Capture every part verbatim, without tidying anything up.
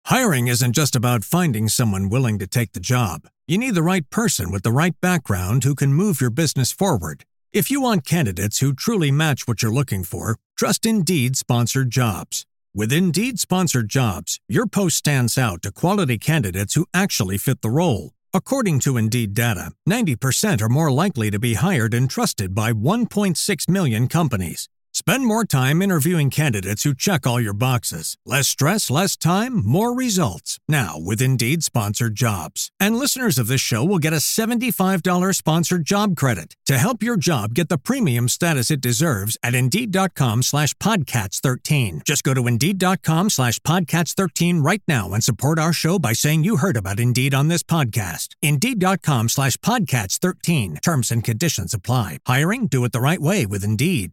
Hiring isn't just about finding someone willing to take the job. You need the right person with the right background who can move your business forward. If you want candidates who truly match what you're looking for, trust Indeed Sponsored Jobs. With Indeed Sponsored Jobs, your post stands out to quality candidates who actually fit the role. According to Indeed data, ninety percent are more likely to be hired and trusted by one point six million companies. Spend more time interviewing candidates who check all your boxes. Less stress, less time, more results. Now with Indeed Sponsored Jobs. And listeners of this show will get a seventy-five dollars sponsored job credit to help your job get the premium status it deserves at Indeed.com slash Podcats 13. Just go to Indeed.com slash Podcats 13 right now and support our show by saying you heard about Indeed on this podcast. Indeed.com slash Podcats 13. Terms and conditions apply. Hiring? Do it the right way with Indeed.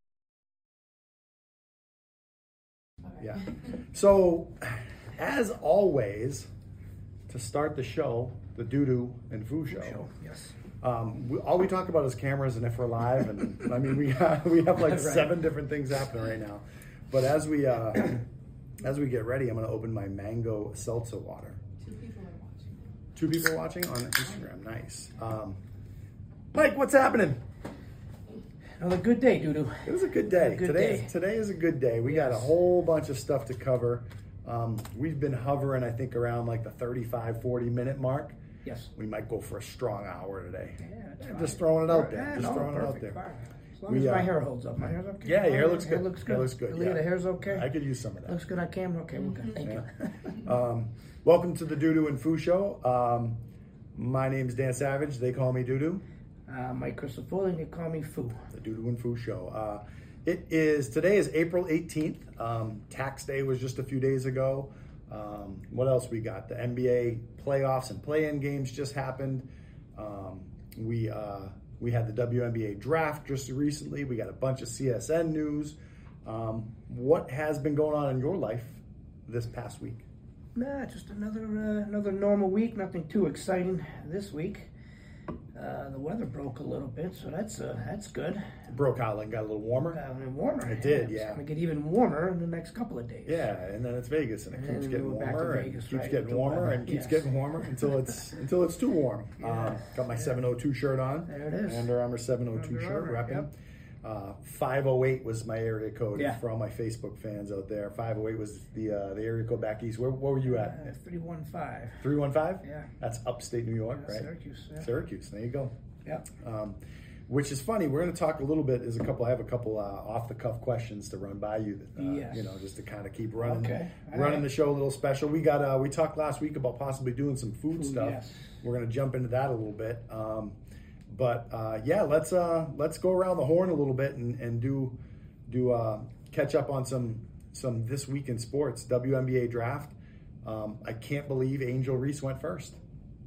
Yeah. So, as always, to start the show, the Doo-Doo and Foo show. show yes. Um, we, all we talk about is cameras and if we're live, and I mean we have, we have like right. seven different things happening right now. But as we uh, as we get ready, I'm going to open my mango seltzer water. Two people are watching. Two people are watching on Instagram. Nice. Um, Mike, what's happening? Another good day, Doo-Doo. It was a good day. A good today, day. today is a good day. We yes. got a whole bunch of stuff to cover. Um, we've been hovering, I think, around like the thirty-five, forty minute mark. Yes. We might go for a strong hour today. Yeah, yeah just throwing it out there. Yeah, just no, throwing perfect. it out there. Fine. As long we, as my uh, hair holds up. My hair's okay. Yeah, your hair looks hair good. looks good. Hair looks good. Leah, yeah. the hair's okay. I could use some of that. Looks good on camera. Okay, we're good. Thank yeah. you. um, welcome to the Doo-Doo and Foo show. Um, my name's Dan Savage. They call me Doo-Doo. Uh, Mike Christopher, and they call me Foo. The Doo-Doo and Foo show. Uh, It is, today is April eighteenth. Um, tax day was just a few days ago. Um, what else we got? The N B A playoffs and play-in games just happened. Um, we uh, we had the W N B A draft just recently. We got a bunch of C S N news. Um, what has been going on in your life this past week? Nah, just another uh, another normal week. Nothing too exciting this week. Uh, the weather broke a little bit, so that's uh, that's good. It broke out and got a little warmer. Got a little warmer. It did, yeah. It's going to get even warmer in the next couple of days. Yeah, and then it's Vegas, and it and keeps getting warmer, and Vegas, keeps right, getting warmer, and keeps yes. getting warmer until it's until it's too warm. Yeah. Um, got my yeah. seven oh two shirt on. There it is. Under Armour seven oh two Under shirt, Armour, repping. yep. Uh, five oh eight was my area code Yeah. for all my Facebook fans out there. five oh eight was the uh, the area code back east. Where, where were you at? Uh, three one five. three one five? Yeah. That's upstate New York, Yeah, right? Syracuse. Yeah. Syracuse, there you go. Yeah. Um, which is funny. We're going to talk a little bit. Is a couple. I have a couple uh, off the cuff questions to run by you. That, uh, yes. You know, just to kind of keep running, okay. running right. the show a little special. We got. Uh, we talked last week about possibly doing some food, Food, stuff. yes. We're going to jump into that a little bit. Um, but uh, yeah, let's uh, let's go around the horn a little bit and, and do do uh, catch up on some some this week in sports. W N B A draft. Um, I can't believe Angel Reese went first.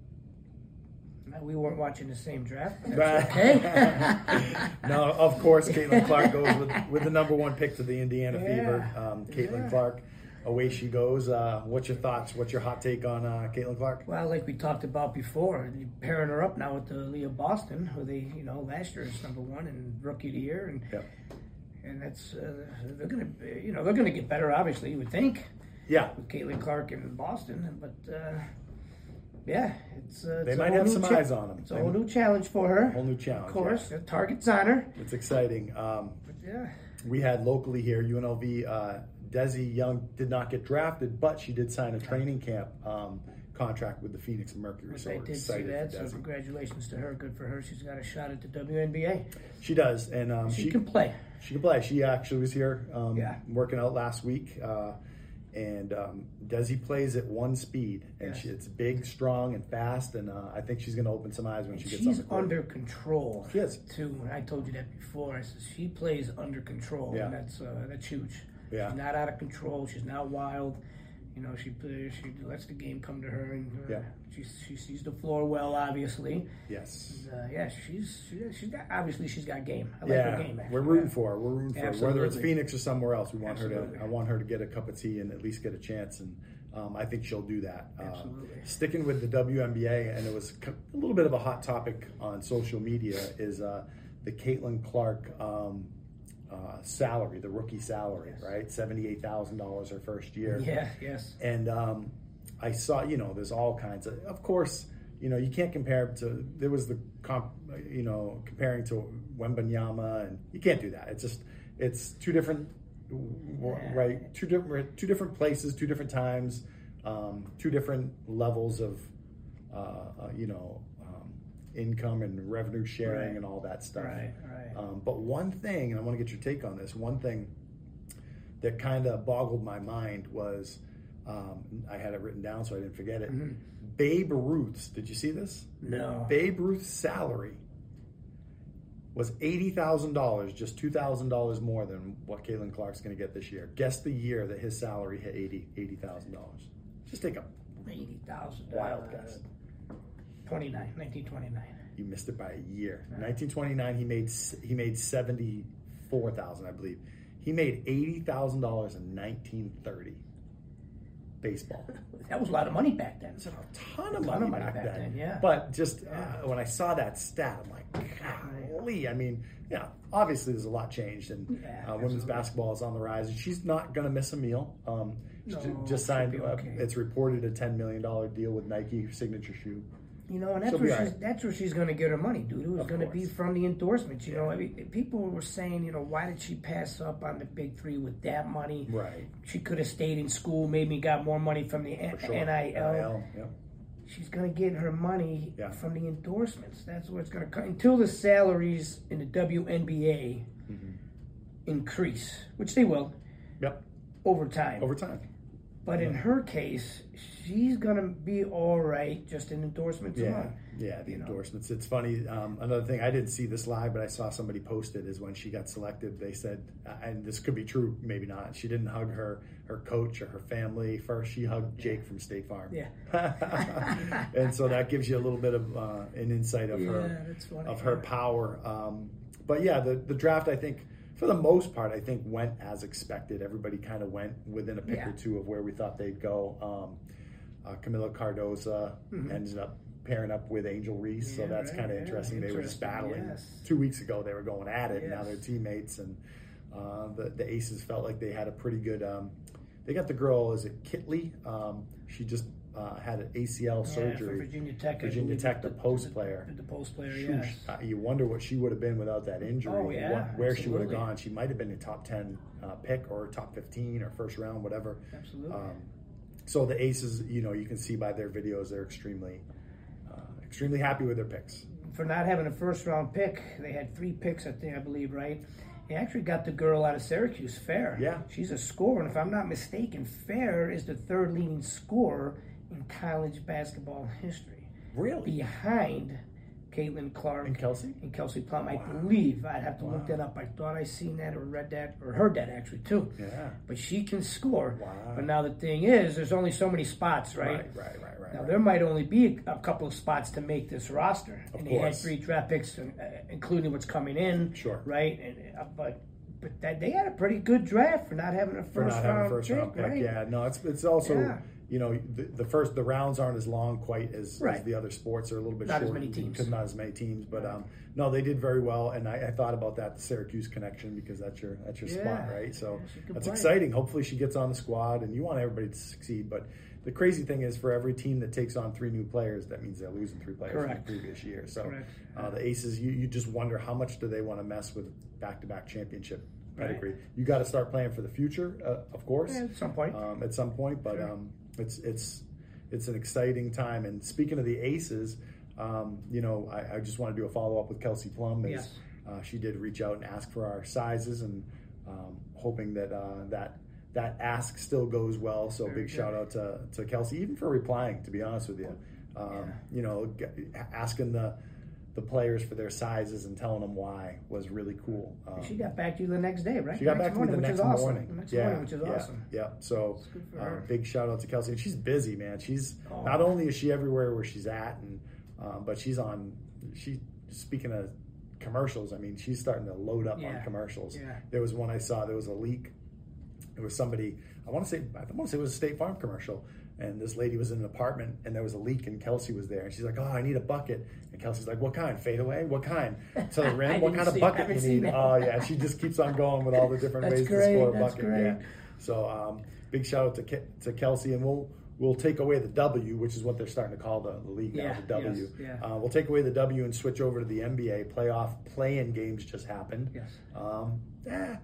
We weren't watching the same draft, but that's okay. No, of course, Caitlin Clark goes with, with the number one pick to the Indiana Yeah. Fever. Um, Caitlin Yeah. Clark, away she goes. Uh, what's your thoughts? What's your hot take on uh, Caitlin Clark? Well, like we talked about before, you're pairing her up now with the Leah Boston, who they, you know, last year is number one and rookie of the year, and Yep. and that's uh, they're gonna, you know, they're gonna get better. Obviously, you would think. Yeah. With Caitlin Clark in Boston, but. Uh, Yeah, it's, uh, They it's might a whole have new some cha- eyes on them. It's a whole new challenge for her. Whole new challenge. Of course, yeah. the target's on her. It's exciting. Um, But yeah, we had locally here, U N L V, uh, Desi Young did not get drafted, but she did sign a training camp um, contract with the Phoenix Mercury. So I we're did see excited that. for So Desi. congratulations to her. Good for her. She's got a shot at the W N B A. She does, and um, She, she can play. She can play. She actually was here um, Yeah. working out last week. Uh, and um, Desi plays at one speed. And Yes. she, it's big, strong, and fast. And uh, I think she's going to open some eyes when And she gets she's on the court. under control. She is. Too. And I told you that before. I said she plays under control. Yeah. And that's uh, that's huge. Yeah. She's not out of control. She's not wild. You know, she plays, she lets the game come to her, and uh, Yeah. she she sees the floor well. Obviously, Yes. uh, yeah, she's she, she's got obviously she's got game. I like Yeah, her game. Actually. we're rooting Yeah. for her. We're rooting for her. Whether it's Absolutely. Phoenix or somewhere else, we want her Absolutely. to. I want her to get a cup of tea and at least get a chance. And um, I think she'll do that. Um, Absolutely. sticking with the W N B A, and it was a little bit of a hot topic on social media, is uh, the Caitlin Clark um, uh, salary, the rookie salary, Yes. right? seventy-eight thousand dollars her first year. Yeah, yes. And um, I saw, you know, there's all kinds of, of course, you know, you can't compare to, there was the, comp, you know, comparing to Wembanyama, and you can't do that. It's just, it's two different, Yeah. right? Two different, two different places, two different times, um, two different levels of, uh, uh, you know, um, income and revenue sharing Right. and all that stuff. Right, right. Um, but one thing, and I want to get your take on this, one thing that kind of boggled my mind was, um, I had it written down so I didn't forget it. Mm-hmm. Babe Ruth's, did you see this? No. Babe Ruth's salary was eighty thousand dollars, just two thousand dollars more than what Caitlin Clark's going to get this year. Guess the year that his salary hit eighty thousand dollars. Just take a eighty thousand. wild uh, guess. twenty-nine, nineteen twenty-nine. You missed it by a year. nineteen twenty-nine, he made he made seventy-four thousand dollars, I believe. He made eighty thousand dollars in nineteen thirty. Baseball. That was a lot of money back then. It's a ton of Ton money, of money back, back then. then, yeah. But just Yeah. uh, when I saw that stat, I'm like, golly. I mean, yeah, obviously there's a lot changed, and Yeah, uh, women's absolutely. basketball is on the rise. And she's not going to miss a meal. Um, she No, ju- just she'll signed. be Uh, okay. it's reported a ten million dollars deal with Nike, her signature shoe. You know, and that's She'll be where all she's right. that's where she's going to get her money, dude. It was Of going to be course. from the endorsements. You know, I mean, people were saying, you know, why did she pass up on the big three with that money? Right. She could have stayed in school, maybe got more money from the For sure. N I L. Yeah. She's going to get her money Yeah. from the endorsements. That's where it's going to come until the salaries in the W N B A Mm-hmm. increase, which they will Yep. over time. Over time. But in her case, she's going to be all right just in endorsements Yeah, alone. yeah, the You know. endorsements. It's funny. Um, another thing, I didn't see this live, but I saw somebody post it, is when she got selected, they said, uh, and this could be true, maybe not, she didn't hug her, her coach or her family first. She hugged Jake from State Farm. Yeah. And so that gives you a little bit of uh, an insight of Yeah, her that's funny. of her power. Um, but yeah, the, the draft, I think, for the most part, I think went as expected. Everybody kind of went within a pick Yeah. or two of where we thought they'd go. Um, uh, Camila Cardoza ended up pairing up with Angel Reese, so Mm-hmm. Yeah, that's right, kind of yeah, interesting. They were just interesting, battling. yes. Two weeks ago, they were going at it, and now Yes. they're teammates. And uh, the, the Aces felt like they had a pretty good. Um, they got the girl, is it Kitley? Um, she just uh, had an A C L Yeah, surgery. for Virginia Tech. I Virginia believe, Tech, the post player. The, the post player, Shoosh. yes. Uh, you wonder what she would have been without that injury. Oh, yeah, what, where she would have absolutely. gone. She might have been a top ten uh, pick or top fifteen or first round, whatever. Absolutely. Um, so the Aces, you know, you can see by their videos, they're extremely, uh, extremely happy with their picks. For not having a first round pick, they had three picks, I think, I believe, right? They actually got the girl out of Syracuse, Fair. Yeah. She's a scorer, and if I'm not mistaken, Fair is the third leading scorer in college basketball history. Really? Behind Caitlin Clark And Kelsey? and Kelsey Plum. I believe. I'd have to look that up. I thought I seen that or read that or heard that actually too. Yeah. But she can score. Wow. But now the thing is, there's only so many spots, right? Right, right, right, right. Now right. there might only be a couple of spots to make this roster, Of and they had course. three draft picks, uh, including what's coming in. Sure. Right, and uh, but but that, they had a pretty good draft for not having a first For not having a round first pick, round pick, right? yeah. No, it's it's also, Yeah. you know, the, the first, the rounds aren't as long quite as, as Right. the other sports. They're a little bit Not as shorter. many teams. Because not as many teams. But um, no, they did very well. And I, I thought about that, the Syracuse connection, because that's your that's your spot, Yeah. right? So Yeah, she could that's play. exciting. Hopefully she gets on the squad, and you want everybody to succeed. But the crazy thing is, for every team that takes on three new players, that means they're losing three players Correct. from the previous year. So Correct. uh, the Aces, you, you just wonder how much do they want to mess with back-to-back championship Right. pedigree. You got to start playing for the future, uh, of course, Yeah, at some point. um, at some point. But Sure. um, it's it's it's an exciting time. And speaking of the Aces, um, you know, I, I just want to do a follow up with Kelsey Plum. As, Yes. uh, she did reach out and ask for our sizes, and um, hoping that uh, that that ask still goes well. So Very big good. shout out to to Kelsey, even for replying. To be honest with you, um, Yeah. you know, g- asking the the players for their sizes and telling them why was really cool. Um, She got back to you the next day, right? she got next back to me morning, the which next is awesome. morning. The next yeah, morning, which is yeah, awesome. Yeah. So good for uh, her. big shout out to Kelsey. And she's busy, man. She's Oh. not only is she everywhere where she's at, and um, but she's on. She speaking of commercials. I mean, she's starting to load up Yeah. on commercials. Yeah. There was one I saw. There was a leak. It was somebody. I want to say. I want to say it was a State Farm commercial. and this lady was in an apartment, and there was a leak, and Kelsey was there, and she's like, "Oh, I need a bucket." And Kelsey's like, "What kind? Fadeaway? What kind? To the rim? What kind of bucket you need?" Oh yeah, she just keeps on going with all the different That's ways great. to score a That's bucket. great. Yeah. So um, big shout out to Ke- to Kelsey, and we'll we'll take away the W, which is what they're starting to call the, the league now, Yeah, the W. yes, yeah. Uh, we'll take away the W and switch over to the N B A. Playoff play-in games just happened. Yes. Um, eh,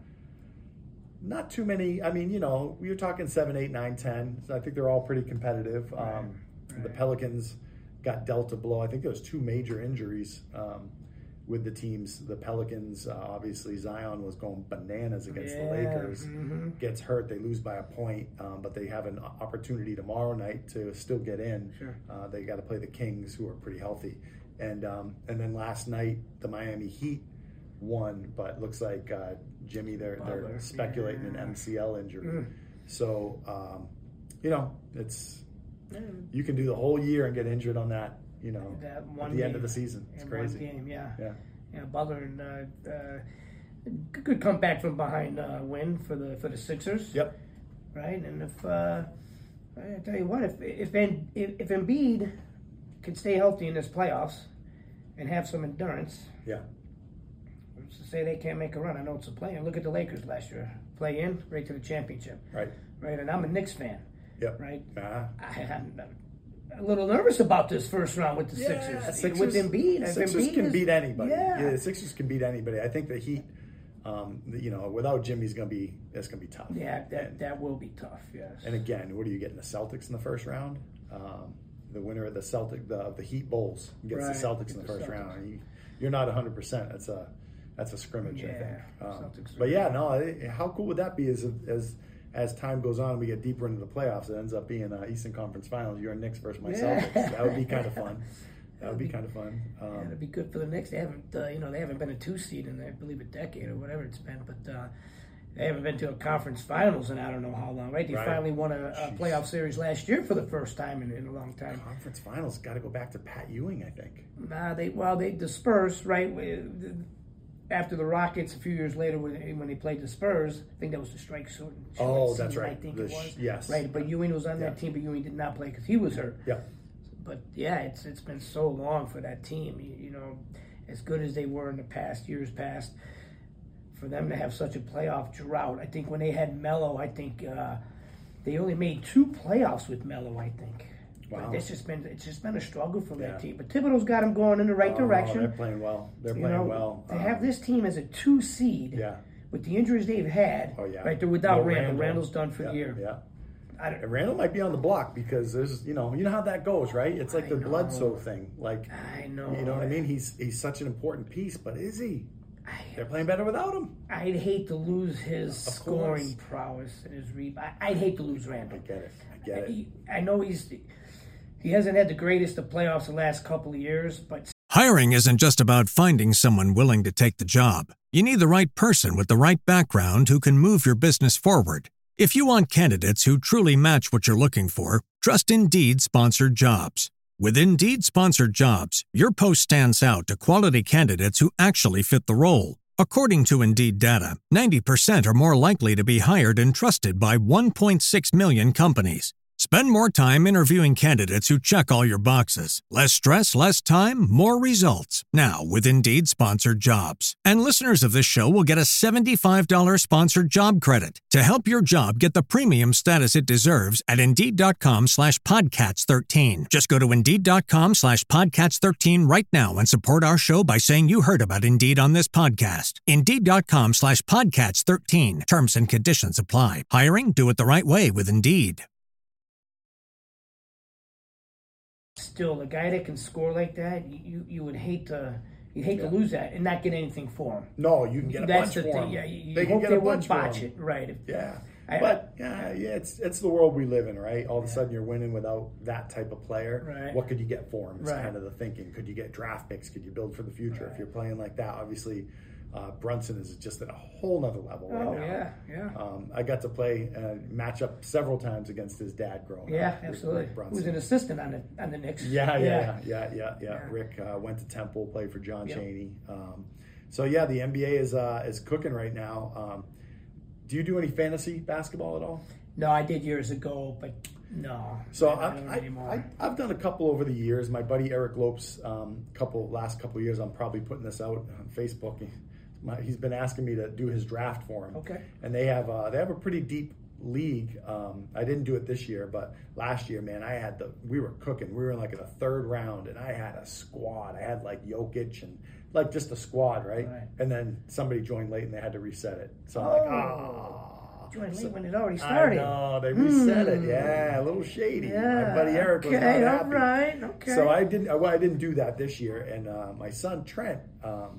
not too many. I mean, you know, you're talking seven, eight, nine, ten. So I think they're all pretty competitive. Um, Right, The right. Pelicans got dealt a blow. I think there was two major injuries um, with the teams. The Pelicans, uh, obviously, Zion was going bananas against Yeah, the Lakers. mhm. Gets hurt. They lose by a point, um, but they have an opportunity tomorrow night to still get in. Sure. Uh, they got to play the Kings, who are pretty healthy. And um, and then last night, the Miami Heat won, but looks like uh, Jimmy, they're, they're Butler, speculating an yeah. M C L injury. Mm. So, um, you know, it's Yeah. you can do the whole year and get injured on that, you know, That one at the end game. of the season. It's In crazy. One game, yeah. Yeah. Yeah, Butler and uh, uh, good comeback from behind uh, win for the for the Sixers. Yep. Right, and if uh, I tell you what, if if if, if Embiid can stay healthy in this playoffs and have some endurance, Yeah. who's to say they can't make a run? I know it's a play in. Look at the Lakers last year, play in right to the championship. Right. Right, and I'm a Knicks fan. Yep. Right, Uh, I, I'm a little nervous about this first round with the yeah, Sixers. Sixers. With Embiid, if Sixers Embiid can is- beat anybody. Yeah. Yeah, the Sixers can beat anybody. I think the Heat, um, you know, without Jimmy's gonna be it's gonna be tough. Yeah, that, And, that will be tough. Yes. and again, what are you getting? The Celtics in the first round. Um, the winner of the Celtic, the, of the Heat Bowls gets Right, the Celtics in get the the first Celtics. round. You, you're not one hundred percent. That's a that's a scrimmage, I Yeah, think. Um, Celtics are but yeah, good. no. it- How cool would that be? As as as time goes on, and we get deeper into the playoffs. It ends up being uh, Eastern Conference Finals. You're Knicks versus my Yeah. Celtics. That would be kind of fun. That would be kind of fun. Um, Yeah, it'd be good for the Knicks. They haven't, uh, you know, they haven't been a two seed in, I believe, a decade or whatever it's been. But uh, they haven't been to a conference finals in I don't know how long. Right? They Right. finally won a, a Jeez. playoff series last year for the first time in, in a long time. Conference Finals got to go back to Pat Ewing, I think. Nah, they well, they the Spurs, right? After the Rockets, a few years later, when they, when they played the Spurs, I think that was the strike zone. Oh, that's season, right. I think The it sh- was. yes. Right, but Ewing was on that Yeah. team, but Ewing did not play because he was hurt. Yeah. But yeah, it's it's been so long for that team. You, you know, as good as they were in the past years past, for them to have such a playoff drought. I think when they had Melo, I think uh, they only made two playoffs with Melo. I think. Wow. But it's just been it's just been a struggle for Yeah. that team. But Thibodeau's got them going in the right Oh, direction. they're playing well. They're You playing know, well. to Um, have this team as a two seed. Yeah. With the injuries they've had, Oh, yeah. right? They're without No Randall. Randall. Randall's done for Yeah. the year. Yeah. I don't, And Randall might be on the block because there's, you know, you know how that goes, right? It's like I the know. Bledsoe thing. Like, I know. you know what I mean? He's he's such an important piece, but is he? I, They're playing better without him. I'd hate to lose his Of scoring course. prowess and his rebound. I'd hate to lose I Randall. get it. I get it. He- I know he's he hasn't had the greatest of playoffs the last couple of years, but Hiring isn't just about finding someone willing to take the job. You need the right person with the right background who can move your business forward. If you want candidates who truly match what you're looking for, trust Indeed sponsored jobs. With Indeed sponsored jobs, your post stands out to quality candidates who actually fit the role. According to Indeed data, ninety percent are more likely to be hired and trusted by one point six million companies. Spend more time interviewing candidates who check all your boxes. Less stress, less time, more results. Now, with Indeed sponsored jobs. And listeners of this show will get a seventy-five dollars sponsored job credit to help your job get the premium status it deserves at Indeed.com slash Podcats 13. Just go to Indeed.com slash Podcats 13 right now and support our show by saying you heard about Indeed on this podcast. Indeed.com slash Podcats 13. Terms and conditions apply. Hiring? Do it the right way with Indeed. still, the guy that can score like that, you you would hate to you hate Yeah. to lose that and not get anything for him. No, you can get a That's bunch the for thing. him. Yeah, you, they you can hope get they a wouldn't bunch for botch him. it, right? If- Yeah, I- but yeah, yeah, it's it's the world we live in, right? All of a Yeah. sudden, you're winning without that type of player. Right. What could you get for him? It's Right. kind of the thinking. Could you get draft picks? Could you build for the future? Right. If you're playing like that, obviously, uh, Brunson is just at a whole nother level right Oh now. yeah, yeah, Um, I got to play uh, match up several times against his dad growing yeah, up. Rick- absolutely. Rick Brunson. Who's an assistant on the on the Knicks? Yeah, yeah, yeah, yeah, yeah, yeah. Yeah. Rick uh, went to Temple, played for John Yep. Chaney. Um, so yeah, the N B A is uh, is cooking right now. Um, do you do any fantasy basketball at all? No, I did years ago, but No. So I I, don't I, anymore. I, I've done a couple over the years. My buddy Eric Lopes, um, couple last couple of years, I'm probably putting this out on Facebook. He, my, he's been asking me to do his draft for him. Okay. And they have uh, they have a pretty deep league. Um, I didn't do it this year, but last year, man, I had the we were cooking. We were in like in the third round, and I had a squad. I had like Jokic and like just a squad, right? Right. And then somebody joined late, and they had to reset it. So I'm like, Oh. ah. Joined So- late when it already started. I know, they reset it. Hmm. Yeah, a little shady. Yeah. My buddy Eric was okay, not all happy. right. Okay. So I didn't. Well, I didn't do that this year. And uh, my son Trent, um,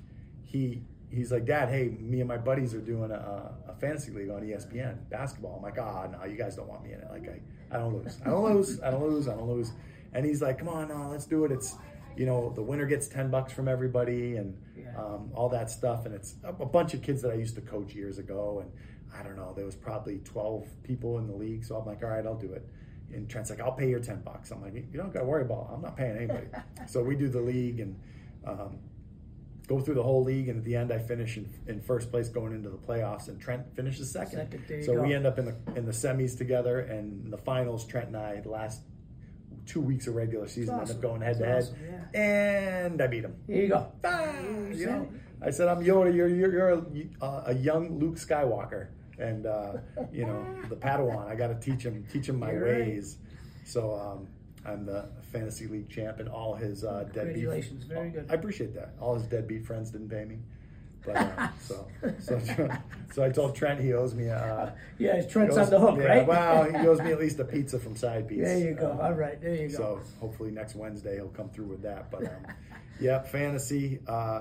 he he's like, Dad, hey, me and my buddies are doing a, a fantasy league on E S P N basketball. I'm like, ah, oh, no, you guys don't want me in it. Like, I, I don't lose. I don't lose. I don't lose. I don't lose. And he's like, come on, no, let's do it. It's, you know, the winner gets ten bucks from everybody and Yeah. um, all that stuff. And it's a, a bunch of kids that I used to coach years ago. And I don't know, there was probably twelve people in the league. So I'm like, all right, I'll do it. And Trent's like, I'll pay your ten bucks. I'm like, you don't got to worry about it. I'm not paying anybody. So we do the league and um, go through the whole league. And at the end, I finish in, in first place going into the playoffs. And Trent finishes second. Second, there you so go. we end up in the in the semis together. And in the finals, Trent and I, the last two weeks of regular season, That's end up awesome. going head to head. That's awesome, And I beat him. Here you go. Ah, You you said know, it. I said, I'm Yoda. You're you're, you're a, uh, a young Luke Skywalker, and uh, you know the Padawan. I got to teach him teach him my You're right. ways. So um, I'm the fantasy league champ, and all his uh, deadbeat. Congratulations. Very good. I appreciate that. All his deadbeat friends didn't pay me, but uh, so so so I told Trent he owes me a. Yeah, he Trent's owes- on the hook, yeah, right? Well, he owes me at least a pizza from Side Piece. There you go. Um, All right. There you go. So hopefully next Wednesday he'll come through with that. But um, yeah, fantasy. Uh,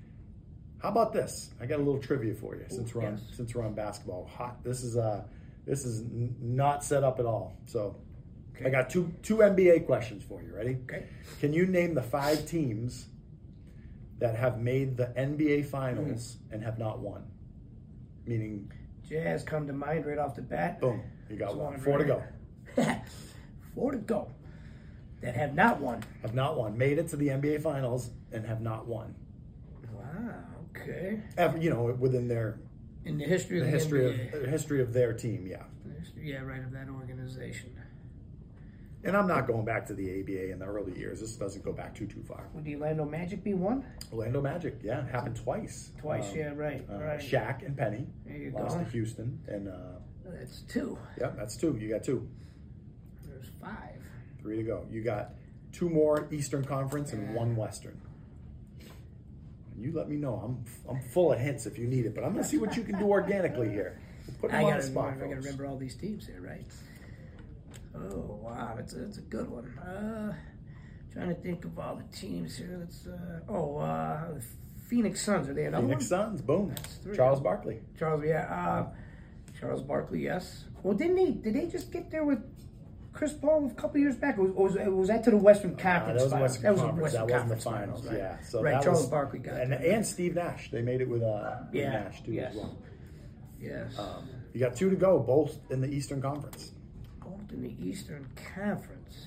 how about this? I got a little trivia for you since we're on Yes. since we're on basketball. Hot. This is uh this is n- not set up at all. So Okay. I got two two N B A questions for you. Ready? Okay. Can you name the five teams that have made the N B A Hmm. Finals and have not won? Meaning, Jazz come to mind right off the bat. boom, you got That's one. one Four to right go. Four to go. That have not won. Have not won. Made it to the N B A Finals and have not won. Wow. Okay. Ever, you know, within their In the history the of the history N B A. of the history of their team, yeah. Yeah, right, of that organization. And I'm not going back to the A B A in the early years. This doesn't go back too too far. Would the Orlando Magic be one? Orlando Magic, yeah, happened twice. Twice, Um, yeah, right, uh, right. Shaq and Penny There you lost go. to Houston, and uh, That's two. yeah, that's two. You got two, There's five. three to go. You got two more Eastern Conference and one Western. You let me know. I'm I'm full of hints if you need it, but I'm gonna see what you can do organically here. We'll put them I on gotta, the spot, remember, I gotta folks. remember all these teams here, right? Oh wow, that's a, that's a good one. Uh, trying to think of all the teams here. Let's. Uh, oh, uh, the Phoenix Suns. Are they another Phoenix one? Suns, boom. three. Charles Barkley. Charles, yeah. Uh, Charles Barkley, yes. Well, didn't he? Did they just get there with Chris Paul a couple years back? Or was, or was, was that to the Western Uh, Conference? that was the Finals? Western that was the Conference. Western That wasn't the Conference finals. right. Yeah. So right. that Charles was, Barkley got and, there. and Steve Nash. They made it with uh, with Yeah, Nash too yes. as well. Yes. Um, you got two to go, both in the Eastern Conference. Both in the Eastern Conference.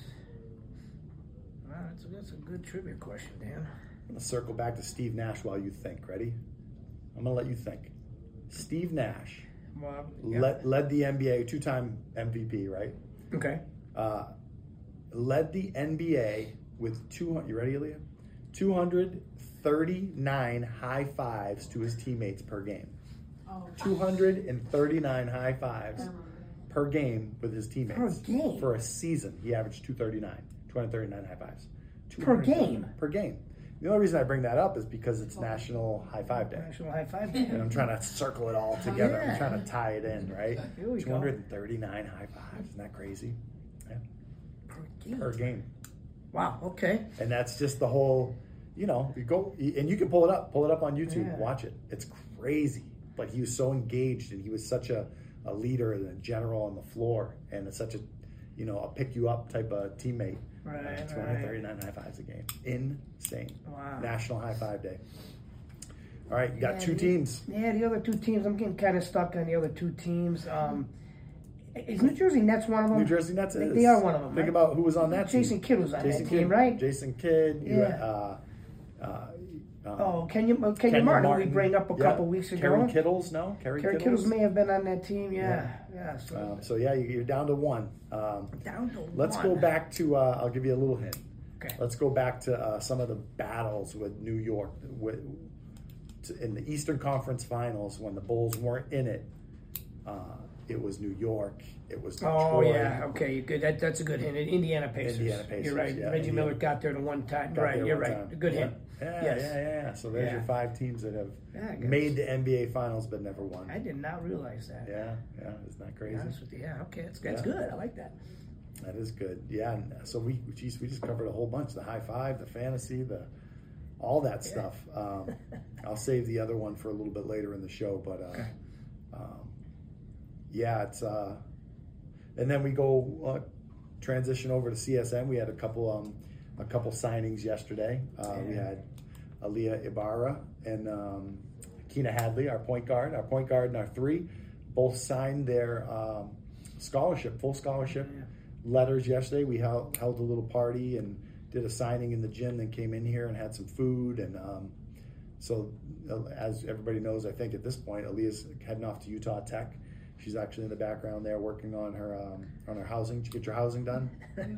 Wow, that's a, that's a good trivia question, Dan. I'm gonna circle back to Steve Nash while you think. Ready? I'm gonna let you think. Steve Nash Well, yeah. led, led the N B A, two-time M V P, right? Okay. Uh, led the N B A with two hundred. You ready, Aaliyah? two hundred thirty-nine high fives to his teammates per game. Oh, two hundred thirty-nine high fives per game with his teammates. Per game? For a season, he averaged two thirty-nine. two hundred thirty-nine high fives. Per game? Per game. The only reason I bring that up is because it's National High Five Day. National High Five. And I'm trying to circle it all together. Yeah. I'm trying to tie it in, right? Here we go. two hundred thirty-nine high fives. Isn't that crazy? Yeah. Per game. Per game. Wow. Okay. And that's just the whole, you know, you go, and you can pull it up, pull it up on YouTube, Yeah. watch it. It's crazy. But he was so engaged and he was such a, a leader and a general on the floor and it's such a, you know, a pick you up type of teammate. Right, Uh, right. two hundred thirty-nine high fives a game. Insane. Wow. National High Five Day. All right, you got Yeah, two the- teams. Yeah, the other two teams. I'm getting kind of stuck on the other two teams. Um, is New Jersey Nets one of them? New Jersey Nets They, is. they are one of them. Think right? about who was on that team. Jason Kidd was on Jason that Kidd, team, right? Jason Kidd. You Yeah. had, uh, uh, Um, oh, Kenya, uh, Kenya, Kenya Martin, Martin, we bring up a yeah. couple weeks ago. Kerry Kittles, no? Kerry, Kerry Kittles? Kittles may have been on that team, yeah. Yeah, yeah so, um, so, yeah, you're down to one. Um, down to let's one. go back to, uh, I'll give you a little hint. Okay. Let's go back to uh, some of the battles with New York. With, to, in the Eastern Conference Finals, when the Bulls weren't in it, uh, it was New York. It was Detroit. Oh, yeah. Okay, good. That, that's a good hint. Indiana Pacers. Indiana Pacers. You're right. Yeah, Reggie Indiana. Miller got there the one time. Got Right, there you're one right. time. Good yeah. hint. Yeah, Yes. yeah, yeah, yeah. So there's Yeah. your five teams that have Yeah, I guess. made the N B A Finals but never won. I did not realize that. Yeah, yeah. Isn't that To crazy? be honest with you. Yeah, okay. That's, that's Yeah. good. I like that. That is good. Yeah. And so we, geez, we just covered a whole bunch: the high five, the fantasy, the all that Yeah. stuff. Um, I'll save the other one for a little bit later in the show, but uh, Okay. um, yeah, it's. Uh, and then we go uh, transition over to C S M. We had a couple, um, a couple signings yesterday. Uh, Yeah. We had Aaliyah Ibarra and um, Keena Hadley, our point guard, our point guard, and our three, both signed their um, scholarship, full scholarship Yeah. letters yesterday. We held, held a little party and did a signing in the gym, then came in here and had some food. And um, so, uh, as everybody knows, I think at this point, Aaliyah's heading off to Utah Tech. She's actually in the background there working on her um, on her housing. Did you get your housing done?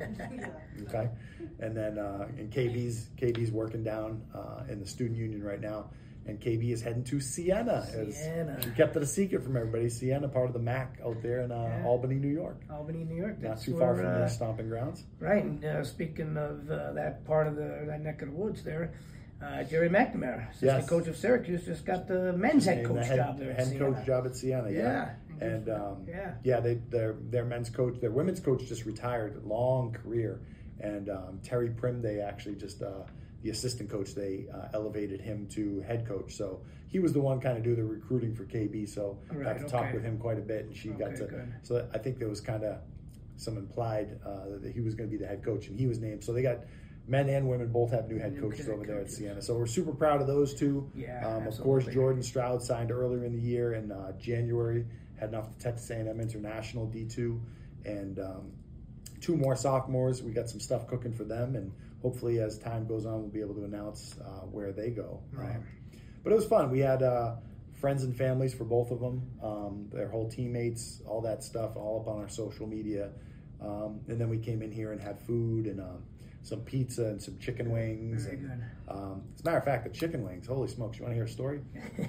Okay. And then uh, and K B's K B's working down uh, in the student union right now. And K B is heading to Siena. As Siena. She kept it a secret from everybody. Siena, part of the M A C out there in uh, Yeah. Albany, New York. Albany, New York. Not That's too where, far from uh, their stomping grounds. Right, and uh, speaking of uh, that part of the that neck of the woods there, uh, Jerry McNamara, assistant Yes. coach of Syracuse, just got the men's head And coach the head, job there. at head Siena. coach job at Siena. Yeah. Yeah. And um, Yeah. yeah, they their their men's coach, their women's coach just retired, long career, and um, Terry Prim, they actually just uh, the assistant coach, they uh, elevated him to head coach. So he was the one kind of do the recruiting for K B. So Right, got to talk okay. with him quite a bit, and she got Okay, to. good. So I think there was kind of some implied uh, that he was going to be the head coach, and he was named. So they got. Men and women both have new head New coaches head over there at coaches. Siena. So we're super proud of those two. Yeah, um, of course, absolutely. Jordan Stroud signed earlier in the year in uh, January, heading off to Texas A and M International D two, and um, two more sophomores. We got some stuff cooking for them, and hopefully, as time goes on, we'll be able to announce uh, where they go. Right. Um, but it was fun. We had uh, friends and families for both of them, um, their whole teammates, all that stuff, all up on our social media. Um, and then we came in here and had food and um, some pizza and some chicken wings. Very and, good. Um, as a matter of fact, the chicken wings, holy smokes, you want to hear a story?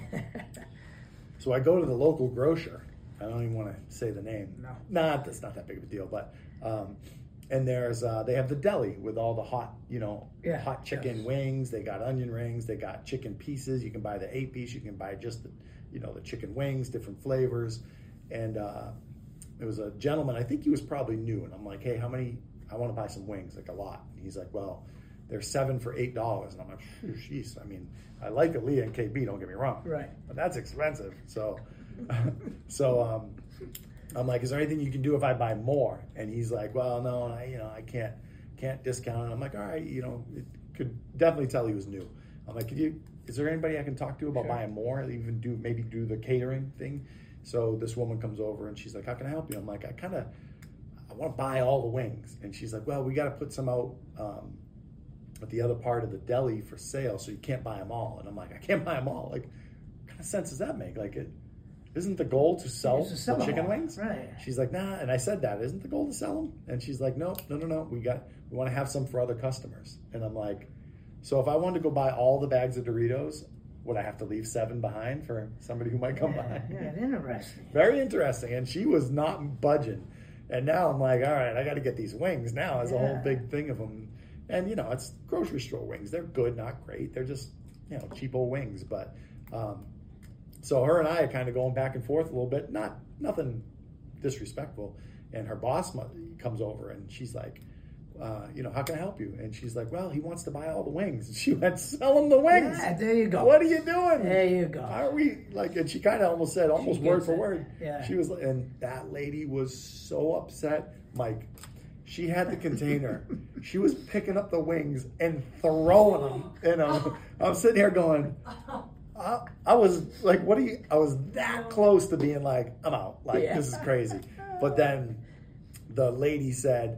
So I go to the local grocer. I don't even want to say the name. No. Nah, that's not that big of a deal. But um, and there's uh, they have the deli with all the hot, you know, Yeah, hot chicken yes. wings. They got onion rings. They got chicken pieces. You can buy the eight piece. You can buy just the, you know, the chicken wings, different flavors. And uh, there was a gentleman. I think he was probably new. And I'm like, hey, how many? I want to buy some wings, like a lot. And he's like, well, they're seven for eight dollars. And I'm like, jeez. I mean, I like Aaliyah and K B. Don't get me wrong. Right. But that's expensive. So, so um, I'm like, is there anything you can do if I buy more? And he's like, well, no, I, you know, I can't, can't discount it. I'm like, all right, you know, it could definitely tell he was new. I'm like, could you? Is there anybody I can talk to about Sure. buying more? Even do maybe do the catering thing. So this woman comes over and she's like, how can I help you? I'm like, I kind of, I want to buy all the wings. And she's like, well, we got to put some out um, at the other part of the deli for sale, so you can't buy them all. And I'm like, I can't buy them all. Like, what kind of sense does that make? Like, it isn't the goal to sell, It's to sell the them chicken all. wings? Right. She's like, nah. And I said that, isn't the goal to sell them? And she's like, no, no, no, no. We got, we want to have some for other customers. And I'm like, so if I wanted to go buy all the bags of Doritos, would I have to leave seven behind for somebody who might come Yeah, by? yeah, interesting. Very interesting. And she was not budging. And now I'm like, all right, I got to get these wings now as a whole Yeah. big thing of them. And, you know, it's grocery store wings. They're good, not great. They're just, you know, cheapo wings. But um, so her and I are kind of going back and forth a little bit. Not nothing disrespectful. And her boss mo- comes over and she's like, uh, you know, how can I help you? And she's like, well, he wants to buy all the wings. And she went, sell him the wings. Yeah, there you go. What are you doing? There you go. How are we like? And she kind of almost said, almost She word gets for it. word. Yeah. She was, and that lady was so upset, Mike. She had the container. She was picking up the wings and throwing them. And I'm, I'm sitting here going, I, I was like, what are you? I was that close to being like, I'm out. Like, Yeah. this is crazy. But then the lady said,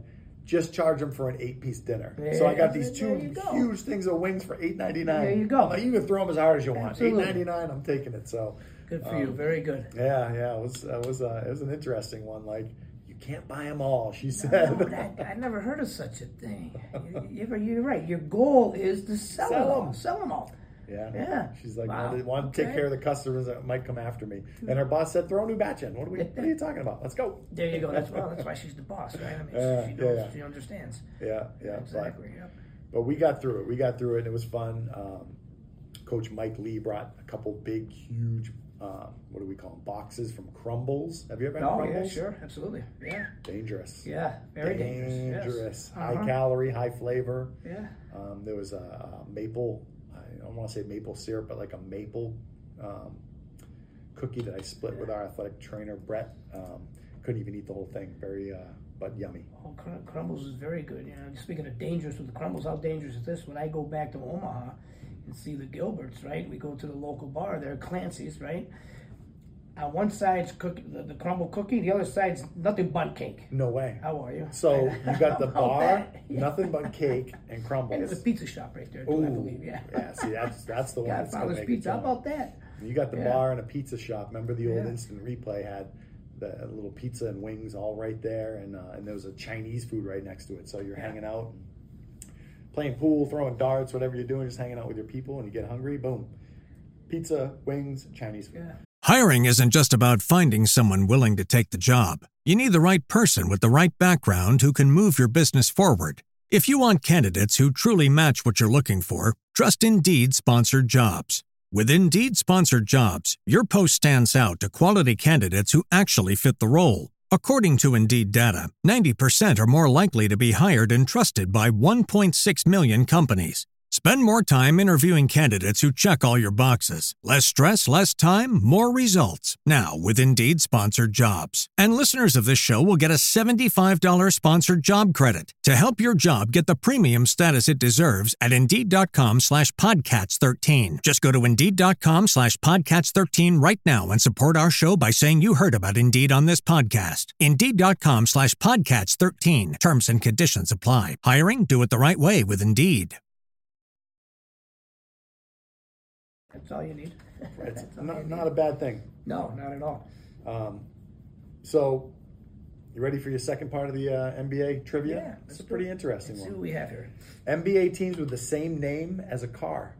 just charge them for an eight-piece dinner. Yeah, so I got these two huge things of wings for eight ninety-nine. There you go. Like, you can throw them as hard as you want. Absolutely. eight ninety-nine, I'm taking it. So good for um, you. Very good. Yeah, yeah. It was it was uh, it was an interesting one. Like, you can't buy them all, she said. No, that, I never heard of such a thing. You, you, you're right. Your goal is to sell, Sell them all. them. Sell them all. Yeah. Yeah. She's like, Wow. want, to, want to take Okay. care of the customers that might come after me. And her boss said, throw a new batch in. What are we? What are you talking about? Let's go. There you go. That's well. That's why she's the boss, right? I mean, Yeah, she, yeah, knows, yeah. she understands. Yeah, yeah. Exactly. But, Yep. but we got through it. We got through it, and it was fun. Um, Coach Mike Lee brought a couple big, huge, um, what do we call them? Boxes from Crumbles. Have you ever had Oh Crumbles? yeah, sure, absolutely. Yeah. Dangerous. Yeah. Very dangerous. Dangerous. Yes. High Uh-huh. calorie, high flavor. Yeah. Um, there was a, a maple, I don't want to say maple syrup, but like a maple um, cookie that I split with our athletic trainer, Brett. Um, couldn't even eat the whole thing. Very, uh, but yummy. Oh, cr- Crumbles is very good. You know, speaking of dangerous with the Crumbles, how dangerous is this? When I go back to Omaha and see the Gilberts, right? We go to the local bar there, Clancy's, right? On one side's cookie, the, the crumble cookie, the other side's nothing but cake. No way. How are you? So you got the How about bar, that? Yeah. nothing but cake and crumbles. And there's a pizza shop right there, too, I Ooh, believe. Yeah. yeah. See, that's that's the one that's gonna Godfather's make Pizza. it How fun. about that? You got the Yeah. bar and a pizza shop. Remember the old Yeah. instant replay had the little pizza and wings all right there, and uh, and there was a Chinese food right next to it. So you're Yeah. hanging out, playing pool, throwing darts, whatever you're doing, just hanging out with your people, and you get hungry, boom, pizza, wings, Chinese food. Yeah. Hiring isn't just about finding someone willing to take the job. You need the right person with the right background who can move your business forward. If you want candidates who truly match what you're looking for, trust Indeed sponsored jobs. With Indeed sponsored jobs, your post stands out to quality candidates who actually fit the role. According to Indeed data, ninety percent are more likely to be hired and trusted by one point six million companies. Spend more time interviewing candidates who check all your boxes. Less stress, less time, more results. Now with Indeed sponsored jobs. And listeners of this show will get a seventy-five dollars sponsored job credit to help your job get the premium status it deserves at Indeed.com slash Podcats 13. Just go to Indeed.com slash Podcats 13 right now and support our show by saying you heard about Indeed on this podcast. Indeed.com slash Podcats 13. Terms and conditions apply. Hiring? Do it the right way with Indeed. That's all you need. It's That's all not, you not need. a bad thing. No, not at all. Um, so, you ready for your second part of the uh, N B A trivia? Yeah. It's let's a do pretty it. interesting Let's see one. what we have here. N B A teams with the same name as a car.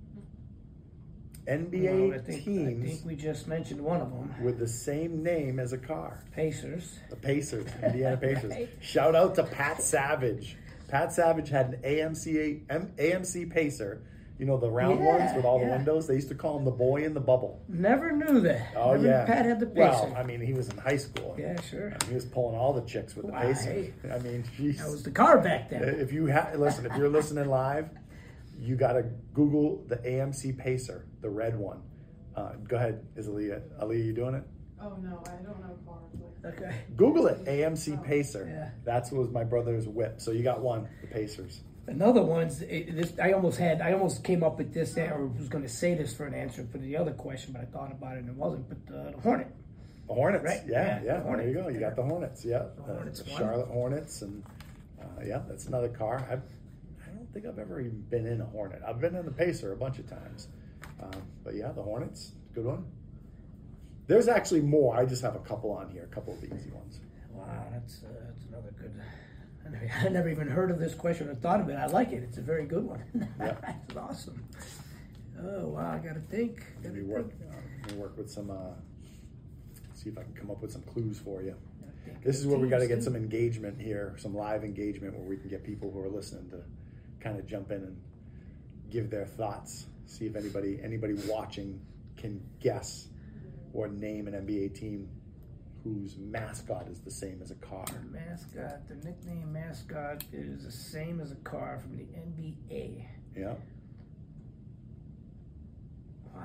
N B A Well, I think, teams I think we just mentioned one of them. with the same name as a car. Pacers. The Pacers, Indiana Pacers. Right. Shout out to Pat Savage. Pat Savage had an A M C A M C Pacer. You know, the round Yeah, ones with all the yeah. windows? They used to call him the boy in the bubble. Never knew that. Oh, Never yeah. knew Pat had the Pacer. Well, I mean, he was in high school. Yeah, sure. He was pulling all the chicks with the Wow, Pacer. hey. I mean, geez. That was the car back then. If you ha- listen, if you're listening live, you got to Google the A M C Pacer, the red one. Uh, go ahead, is Aaliyah. Aaliyah, you doing it? Oh no, I don't know cars. Like Okay. Google it, A M C Pacer. Yeah. That's what was my brother's whip. So you got one, the Pacers. Another one's it, this. I almost had. I almost came up with this, or was going to say this for an answer for the other question, but I thought about it and it wasn't. But uh, the Hornet. The Hornets, Right, yeah, yeah, yeah. the There Hornets. you go. You got the Hornets, yeah. The Hornets the won. Charlotte Hornets, and uh, yeah, that's another car. I've, I don't think I've ever even been in a Hornet. I've been in the Pacer a bunch of times, um, but yeah, the Hornets, good one. There's actually more. I just have a couple on here, a couple of the easy ones. Wow, that's uh, that's another good. I never, I never even heard of this question or thought of it. I like it. It's a very good one. Yeah. That's awesome. Oh wow, I gotta think. Gotta Maybe work, think. uh, maybe work with some. Uh, see if I can come up with some clues for you. Gotta think This of is where we got to teams, get too. some engagement here, some live engagement where we can get people who are listening to kind of jump in and give their thoughts. See if anybody anybody watching can guess or name an N B A team whose mascot is the same as a car. Mascot. The nickname mascot is the same as a car from the N B A. Yeah. Wow.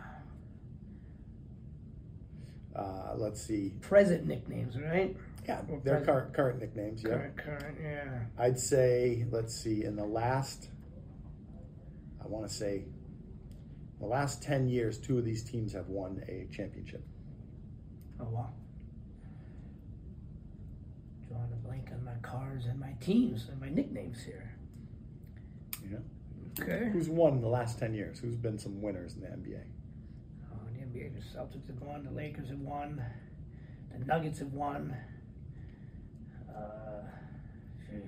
Uh, let's see. Present nicknames, right? Yeah, Or their present. current current nicknames. Yeah. Current, current, yeah. I'd say, let's see, in the last, I want to say, the last ten years, two of these teams have won a championship. Oh wow. drawing a blank on my cars and my teams and my nicknames here. Yeah. Okay. Who's won the last ten years? Who's been some winners in the N B A? Oh, in the N B A, the Celtics have won, the Lakers have won, the Nuggets have won. Uh, geez.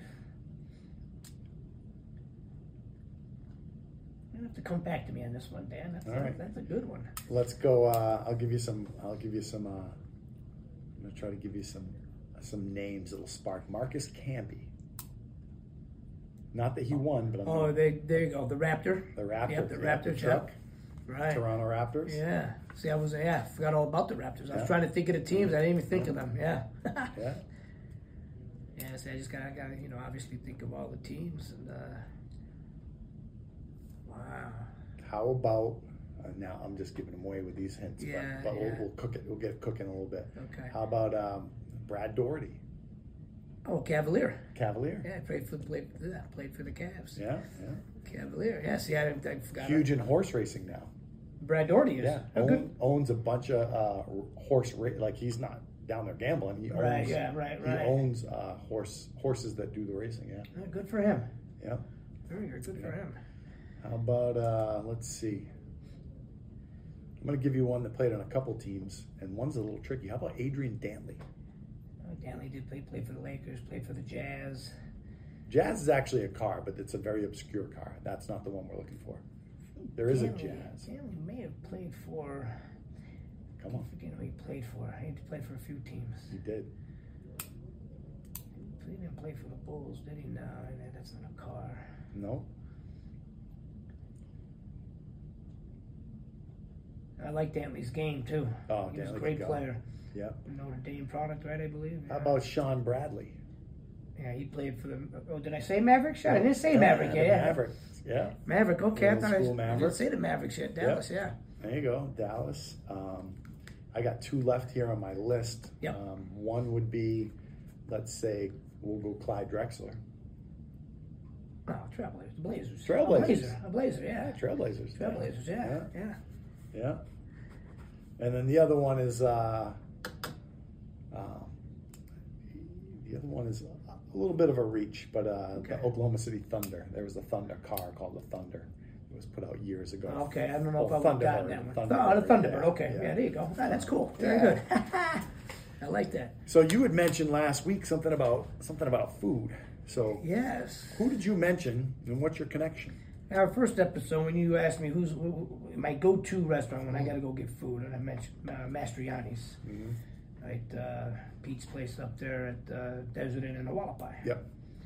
You have to come back to me on this one, Dan. That's, All a, right. that's a good one. Let's go. Uh, I'll give you some. I'll give you some. Uh, I'm gonna try to give you some some names that'll spark. Marcus Camby. Not that he won, but I'm Oh, they, there you go. The Raptor. the Raptors. Yep, the yeah, Raptors. truck. Yep. Right. Toronto Raptors. Yeah. See, I was yeah, I forgot all about the Raptors. I was Yeah. trying to think of the teams. I didn't even think of them. Yeah. Yeah. Yeah. See, I just gotta, gotta, you know, obviously think of all the teams and. Uh, wow. How about uh, now? I'm just giving them away with these hints, Yeah, but, but yeah. We'll, we'll cook it. We'll get it cooking a little bit. Okay. How about um, Brad Doherty, Oh, Cavalier. Cavalier? Yeah, I played for played, yeah, played for the Cavs. Yeah, yeah. Cavalier. Yeah. See, I, I forgot. Huge in horse racing now. Brad Doherty is. Yeah, Oh, own, good. owns a bunch of uh, horse ra- like he's not down there gambling. He owns, Right. Yeah. Right. He Right. owns uh, horse horses that do the racing. Yeah, Yeah, good for him. yeah. Very good. Good for him. How about uh, let's see. I'm going to give you one that played on a couple teams, and one's a little tricky. How about Adrian Dantley? Uh, Danley did play play for the Lakers. Played for the Jazz. Jazz is actually a car, but it's a very obscure car. That's not the one we're looking for. There is a Danley, Jazz. Danley may have played for. Come I on, forget who he played for. He played for a few teams. he did. He didn't play for the Bulls, did he? No, no, that's not a car. No, I like Danley's game too. Oh, he was a Danley great could go. player. yeah. Notre Dame product, right? I believe. How Yeah. about Sean Bradley? Yeah, he played for the. Oh, did I say Mavericks? I didn't say Yeah, Maverick. the Yeah, yeah. Maverick. Yeah. Maverick. Okay, I Old thought I, school I Maverick. didn't say the Mavericks yet. Dallas. Yeah. There you go, Dallas. Um, I got two left here on my list. Yep. Um, one would be, let's say, we'll go Clyde Drexler. Oh, Trailblazers. Blazers. Trailblazers. A Blazer. A Blazer. Yeah. Trailblazers. Trailblazers. Yeah. Yeah. Yeah. Yeah. And then the other one is, uh, uh, the other one is a little bit of a reach, but uh, Okay. the Oklahoma City Thunder. There was a Thunder car called the Thunder. It was put out years ago. Okay, I don't know Oh, if I would have Thunderbird, gotten that one. Thunderbird, Oh, the Thunderbird. yeah, okay, yeah. yeah. there you go. Ah, that's cool. Very Yeah. good. I like that. So you had mentioned last week something about something about food. So Yes. who did you mention, and what's your connection? Our first episode, when you asked me who's who, who- my go-to restaurant when I got to go get food, and I mentioned uh, Mastriani's, Mm-hmm. right? Uh, Pete's place up there at uh, Desert Inn in the Wallapai. Yep.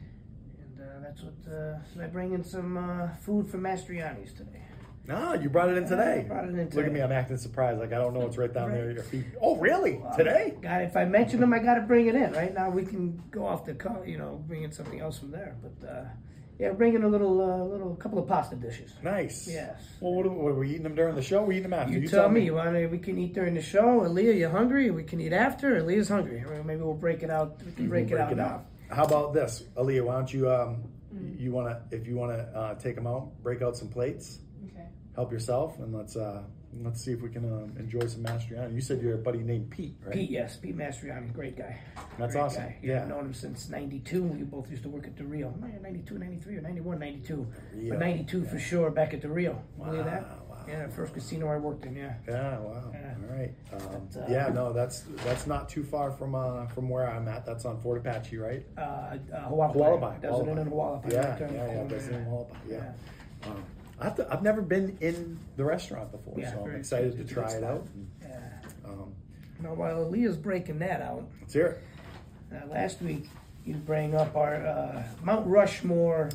And uh, that's what. Uh, so I bring in some uh, food from Mastriani's today. Ah, you brought it in today. I brought it in Look at today. me, I'm acting surprised. Like I don't know what's right down Right. there at your feet. Oh, really? Today? God, if I mention them, I got to bring it in. Right now, we can go off the, co- you know, bring in something else from there. But uh, yeah, bring in a little, uh, little couple of pasta dishes. Nice. Yes. Well, what, are- what, are we eating them during the show? Or we eating them after? You, tell me. You want to? We can eat during the show. Aaliyah, you hungry? We can eat after. Aaliyah's hungry. Or maybe we'll break it out. We can break, Break it out it now. out. How about this, Aaliyah? Why don't you, um, you want to, if you want to uh, take them out, break out some plates, Okay. help yourself, and let's uh, let's see if we can um, enjoy some Mastriani. You said you're a buddy named Pete, right? Pete, yes, Pete Mastriani, great guy. That's Great awesome. guy. Yeah. I've known him since ninety-two. We both used to work at the Rio. ninety-two, ninety-three, or ninety-one, ninety-two. Rio. But ninety-two for sure, back at the Rio. Believe that? Wow, wow. Yeah, first casino I worked in, yeah. Yeah, wow. Yeah. All right. Um, But, uh, yeah, no, that's that's not too far from uh, from where I'm at. That's on Fort Apache, right? Uh, uh, Hualapai. Hualapai. Desert Inn in Hualapai. Yeah, right there in the yeah, yeah. corner, Desert Inn Hualapai. Yeah. Yeah. Um, I have to, I've never been in the restaurant before, Yeah, so I'm very excited to excited. try It's it fun. out. And, Yeah. um, Now, while Aaliyah's breaking that out, let's hear it. uh, last week you bring up our uh, Mount Rushmore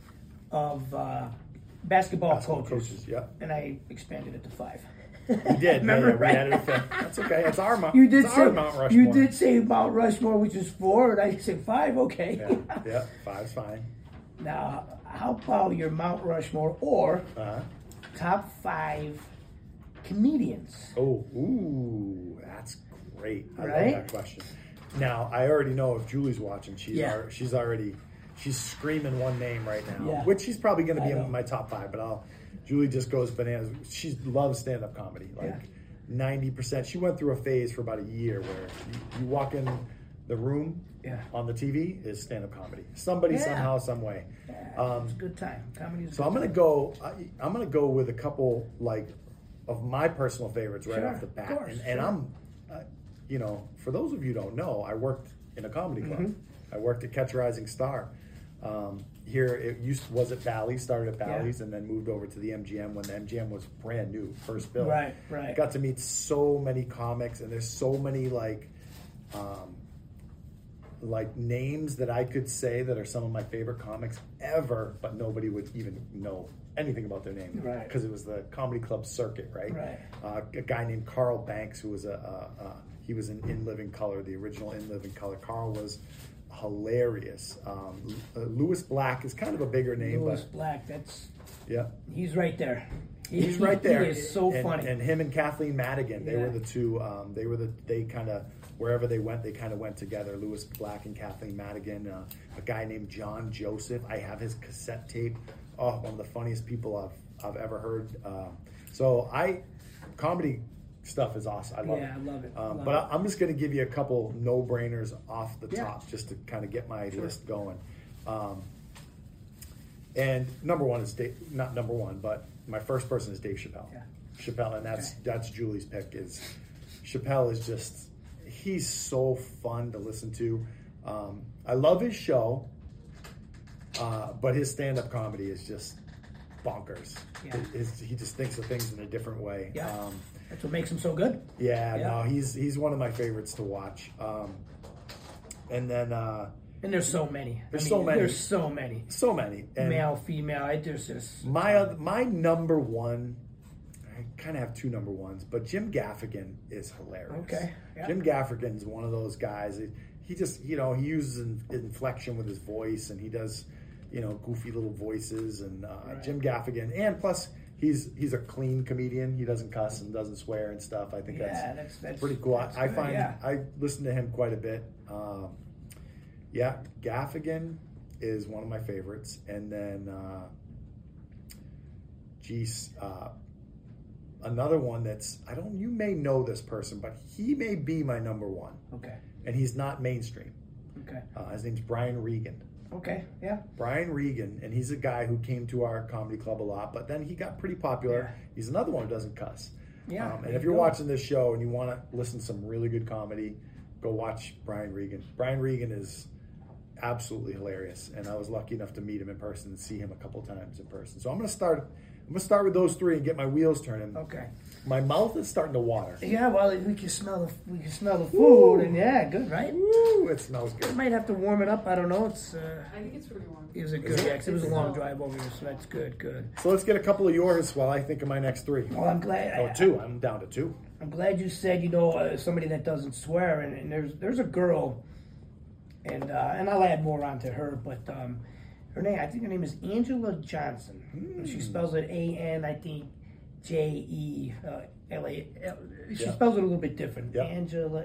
of uh, basketball, Basketball coaches. coaches, yeah. And I expanded it to five. You did. Remember, yeah, yeah, we right? added a fifth. That's okay. It's our Mount. You did it's say our Mount Rushmore. you did say Mount Rushmore, which is four, and I said five. Okay. Yeah, yeah. Five's fine. Now, how about your Mount Rushmore or Uh-huh. top five comedians? Oh, ooh, that's great. I Right? love that question. Now, I already know if Julie's watching, she's Yeah. al- she's already she's screaming one name right now, Yeah. which she's probably going to be I know. in my top five. But I'll Julie just goes bananas. She loves stand up comedy, like ninety percent. She went through a phase for about a year where you, you walk in the room Yeah. on the T V is stand-up comedy. Somebody, Yeah. somehow, some way. Yeah, Um, it's a good time. Comedy is. So I'm gonna go. I, I'm gonna go with a couple like of my personal favorites right Sure, off the of bat. course, and and sure. I'm, uh, you know, for those of you who don't know, I worked in a comedy club. Mm-hmm. I worked at Catch a Rising Star. Um, here it used was at Bally's, started at Bally's, Yeah. and then moved over to the M G M when the M G M was brand new, first build. Right, right. Got to meet so many comics, and there's so many like. Um, like names that I could say that are some of my favorite comics ever, but nobody would even know anything about their name. Right. Because it was the comedy club circuit, right? Right. Uh, a guy named Carl Banks, who was a, uh, uh, he was in In Living Color, the original In Living Color. Carl was hilarious. Um, uh, Lewis Black is kind of a bigger name, Lewis but Black. That's yeah. he's right there. He- He's right there. He is so and, funny. And him and Kathleen Madigan, they Yeah. were the two. Um, they were the. They kind of wherever they went, they kind of went together. Lewis Black and Kathleen Madigan. Uh, a guy named John Joseph. I have his cassette tape. Oh, one of the funniest people I've I've ever heard. Uh, so I, comedy stuff is awesome. I love Yeah, it. I love it. Um, Love but it. I, I'm just going to give you a couple no brainers off the Yeah. top, just to kind of get my list going. Um, and number one is Dave, not number one, but my first person is Dave Chappelle. Yeah. Chappelle, and that's Okay. that's Julie's pick. Is Chappelle is just he's so fun to listen to. Um, I love his show, uh, but his stand-up comedy is just bonkers. Yeah. His- he just thinks of things in a different way. Yeah. Um, That's what makes him so good. yeah, Yeah. no, he's he's one of my favorites to watch. Um, and then uh, And there's so many. There's I mean, so many. There's so many. so many. And Male, female. I there's just my oth- my number one, I kind of have two number ones, but Jim Gaffigan is hilarious. Okay, yeah. Jim Gaffigan's one of those guys. He, he just you know he uses in, inflection with his voice, and he does you know goofy little voices. And uh, Right. Jim Gaffigan, and plus he's he's a clean comedian. He doesn't cuss and doesn't swear and stuff. I think Yeah, that's, that's- that's- pretty cool. that's I, I good, find yeah. I listen to him quite a bit. Um, yeah, Gaffigan is one of my favorites, and then uh, geez, uh, another one that's I don't. You may know this person, but he may be my number one, Okay. and he's not mainstream. Okay. Uh, his name's Brian Regan. Okay. Yeah. Brian Regan, and he's a guy who came to our comedy club a lot, but then he got pretty popular. Yeah. He's another one who doesn't cuss. Yeah, Um, there and if you you're go. watching this show and you want to listen to some really good comedy, go watch Brian Regan. Brian Regan is absolutely hilarious, and I was lucky enough to meet him in person and see him a couple times in person. So I'm going to start. I'm going to start with those three and get my wheels turning. Okay. My mouth is starting to water. Yeah. Well, we can smell the we can smell the food, and yeah, good, right? Woo! It smells I good. might have to warm it up. I don't know. It's uh, I think it's pretty warm. it was a good. it? Yeah, 'cause it was a long drive over here, so that's good. Good. So let's get a couple of yours while I think of my next three. Well, I'm glad. Oh, I, two. I'm down to two. I'm glad you said, you know, uh, somebody that doesn't swear, and, and there's there's a girl, and uh, and I'll add more onto her, but um, her name, I think her name is Angela Johnson. Hmm. She spells it A N, I think, J E L A. She Yeah. spells it a little bit different. Yeah. Angela,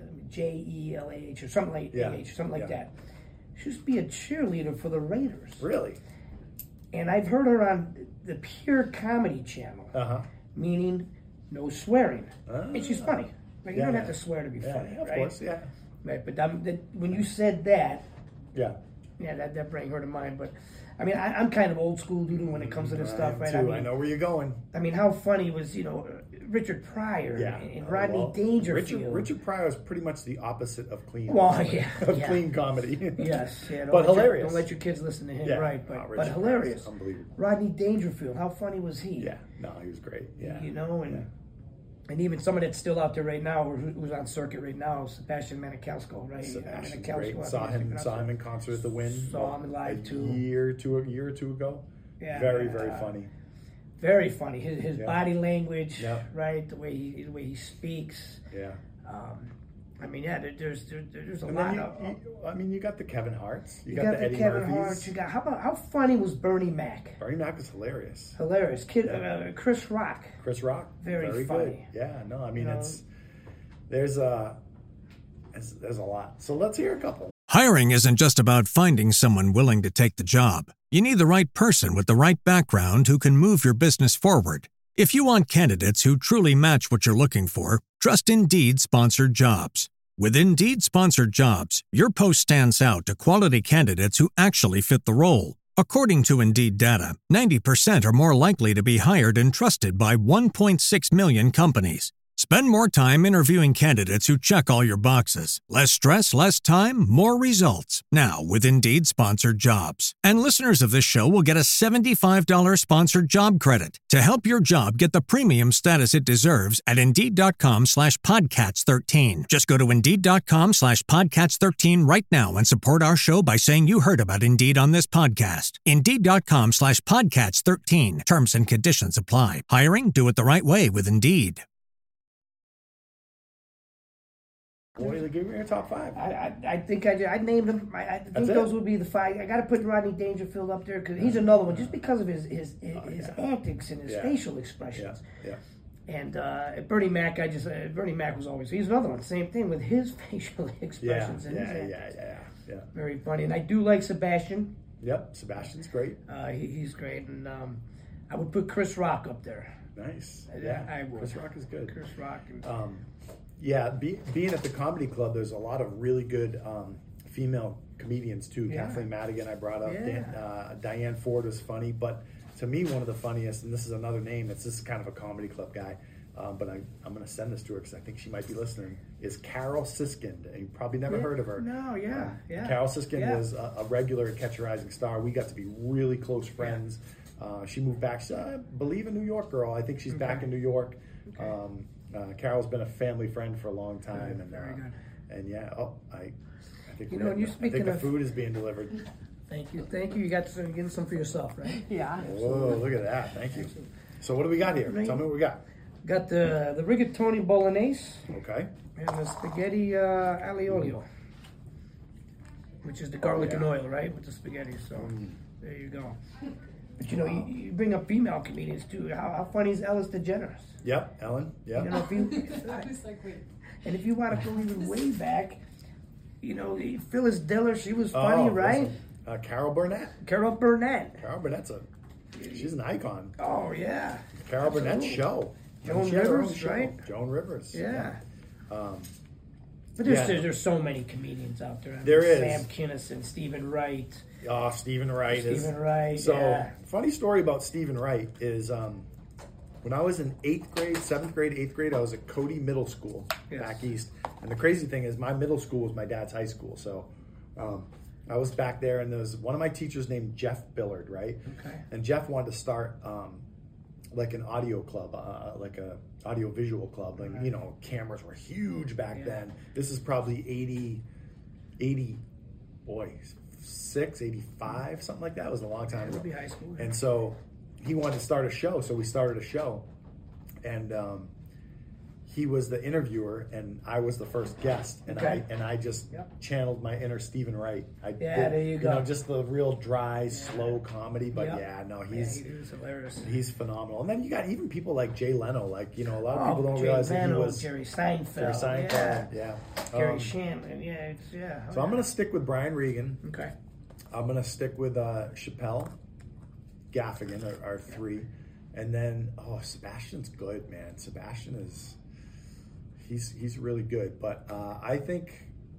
J E L A H or something like Yeah. A H or something like Yeah. that. She used to be a cheerleader for the Raiders, Really? and I've heard her on the Pure Comedy Channel, Uh huh. meaning no swearing, Ah. and she's funny. Like, you Yeah, don't yeah. have to swear to be Yeah, funny, of right? course. Yeah. Right, but um, that, when you said that, Yeah. yeah, that, that brought her to mind. But I mean, I, I'm kind of old school, dude, when it comes to this I stuff, am right? too. I mean, I know where you're going. I mean, how funny was you know Richard Pryor Yeah. and Uh, Rodney well, Dangerfield? Richard, Richard Pryor is pretty much the opposite of clean. Well, comedy, yeah, of yeah. clean comedy. Yes, yeah, don't But let your- hilarious. don't let your kids listen to him, Yeah. right? But Oh, but Richard hilarious. Pryor's unbelievable. Rodney Dangerfield, how funny was he? Yeah. No, he was great. Yeah. You know, and Yeah. and even someone that's still out there right now, or who- who's on circuit right now, Sebastian Maniscalco, right? Sebastian's Maniscalco, great. I Saw think him. he's Saw pronounced him in concert at the Wynn. Saw him live, a too. Year to a year or two ago. Yeah, Very yeah. very funny. Very funny. His, his Yeah. body language, Yeah. right? The way he the way he speaks. Yeah. Um, I mean, yeah, there, there's there, there's a And lot then you, of. you, I mean, you got the Kevin Harts. You, you got, got the the Eddie Kevin Murphys. Hart. You got how about how funny was Bernie Mac? Bernie Mac is hilarious. Hilarious. Kid, Yeah. uh, Chris Rock. Chris Rock. Very good. funny. Yeah. No, I mean You know? it's there's a there's, there's a lot. So let's hear a couple. Hiring isn't just about finding someone willing to take the job. You need the right person with the right background who can move your business forward. If you want candidates who truly match what you're looking for, trust Indeed sponsored jobs. With Indeed sponsored jobs, your post stands out to quality candidates who actually fit the role. According to Indeed data, ninety percent are more likely to be hired and trusted by one point six million companies. Spend more time interviewing candidates who check all your boxes. Less stress, less time, more results. Now, with Indeed sponsored jobs. And listeners of this show will get a seventy-five dollars sponsored job credit to help your job get the premium status it deserves at Indeed.com slash Podcats 13. Just go to Indeed.com slash Podcats 13 right now and support our show by saying you heard about Indeed on this podcast. Indeed.com slash Podcats 13. Terms and conditions apply. Hiring? Do it the right way with Indeed. Boy, give me your top five. I, I, I think I, I named them. I, I think That's those it? would be the five. I got to put Rodney Dangerfield up there because he's another one, just because of his his his, Oh, his yeah. antics and his Yeah. facial Yeah, expressions. yeah. And uh, Bernie Mac, I just uh, Bernie Mac was always he's another one. Same thing with his facial Yeah, expressions and his yeah, yeah, antics. yeah, yeah. Very funny. And I do like Sebastian. Yep, Sebastian's great. Uh, he, he's great. And um, I would put Chris Rock up there. Nice. I- Yeah, I would. Chris Rock is good. Chris Rock. And, Um, yeah, be, being at the comedy club, there's a lot of really good um, female comedians too. Yeah. Kathleen Madigan, I brought up. Yeah. Dan, uh, Diane Ford was funny, but to me, one of the funniest, and this is another name. It's this is kind of a comedy club guy, um, but I, I'm going to send this to her because I think she might be listening. Is Carol Siskind? And you've probably never Yeah. heard of her. No, yeah, Um, yeah. Carol Siskind Yeah. was a, a regular at Catch a Rising Star. We got to be really close friends. Uh, she moved back. She's, I believe, a New York girl. I think she's back Okay. in New York. Okay. Um, uh, Carol's been a family friend for a long time, Good, and very uh, good. and yeah, oh, I, I think You we're know, and getting- you I speaking think the of- food is being delivered. Thank you, thank you. You got some, getting some for yourself, right? Yeah. Whoa, look at that! Thank you. So what do we got here? Tell me what we got. Got the the rigatoni bolognese Okay. and the spaghetti uh, aglio olio, which is the garlic yeah. and oil, right, with the spaghetti. So there you go. But you know, you, you bring up female comedians too. How, how funny is Ellis DeGeneres? Yep, Ellen. Yep. You know, if you I was like, wait. and if you want to go even way back, you know, Phyllis Diller, she was Oh, funny, right? listen, Uh, Carol Burnett. Carol Burnett. Carol Burnett's a she's an icon. Oh yeah. Carol Burnett's Absolutely. show. Joan She had her own Rivers, show. right? Joan Rivers. Yeah. Um, But there's, Yeah. there's there's so many comedians out there. I mean, There is. Sam Kinison, Stephen Wright. oh, Stephen Wright is. Stephen Wright, So yeah. funny story about Stephen Wright is um, when I was in eighth grade, seventh grade, eighth grade, I was at Cody Middle School Yes. back east. And the crazy thing is, my middle school was my dad's high school. So um, I was back there, and there was one of my teachers named Jeff Billard, right? Okay. And Jeff wanted to start um, like an audio club, uh, like a audio visual club. Like, Right. you know, cameras were huge back Yeah. then. This is probably eighty, eighty, boy, six, eighty-five, something like that. It was a long time It ago. would be high school. And so he wanted to start a show, so we started a show. And um, he was the interviewer, and I was the first guest. And Okay. I and I just Yep. channeled my inner Stephen Wright. I Yeah, there you go. know, just the real dry, slow comedy. But Yep. yeah, no, Yeah, he's he was hilarious. he's phenomenal. And then you got even people like Jay Leno. Like, you know, a lot of Oh, people don't Jay realize that he Leno, was Jerry Seinfeld. Jerry Seinfeld. Yeah. Yeah. Gary Um, Shandling. Yeah, it's, yeah. so I'm gonna stick with Brian Regan. Okay. I'm gonna stick with uh, Chappelle, Gaffigan are, are three, and then oh, Sebastian's good, man. Sebastian is he's he's really good. But uh, I think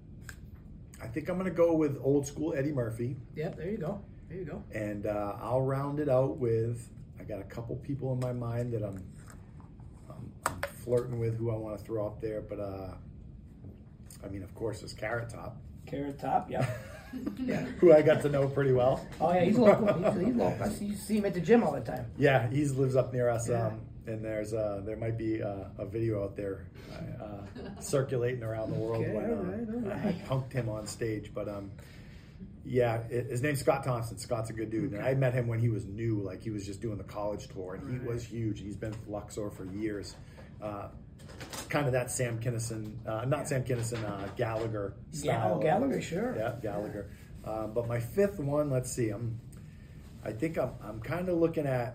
I think I'm gonna go with old school Eddie Murphy, Yep, there you go. There you go. and uh, I'll round it out with I got a couple people in my mind that I'm I'm, I'm flirting with who I want to throw up there. But uh, I mean, of course, there's Carrot Top, Carrot Top, yeah. yeah. who I got to know pretty well. Oh, yeah, he's local. He's, he's local. I see, you see him at the gym all the time. Yeah, he lives up near us, Yeah. um, and there's uh, there might be uh, a video out there uh, circulating around the world Okay, when uh, all right, all I right. punked him on stage. But um, yeah, it, his name's Scott Thompson. Scott's a good dude, and I met him when he was new, like he was just doing the college tour, and he Right. was huge. He's been with Luxor for years. Uh, kind of that Sam Kinison, uh, not Sam Kinison, uh, Gallagher style. Yeah, oh, Gallagher, sure. Yeah, Gallagher. Um, but my fifth one, let's see. I'm, I think I'm, I'm kind of looking at.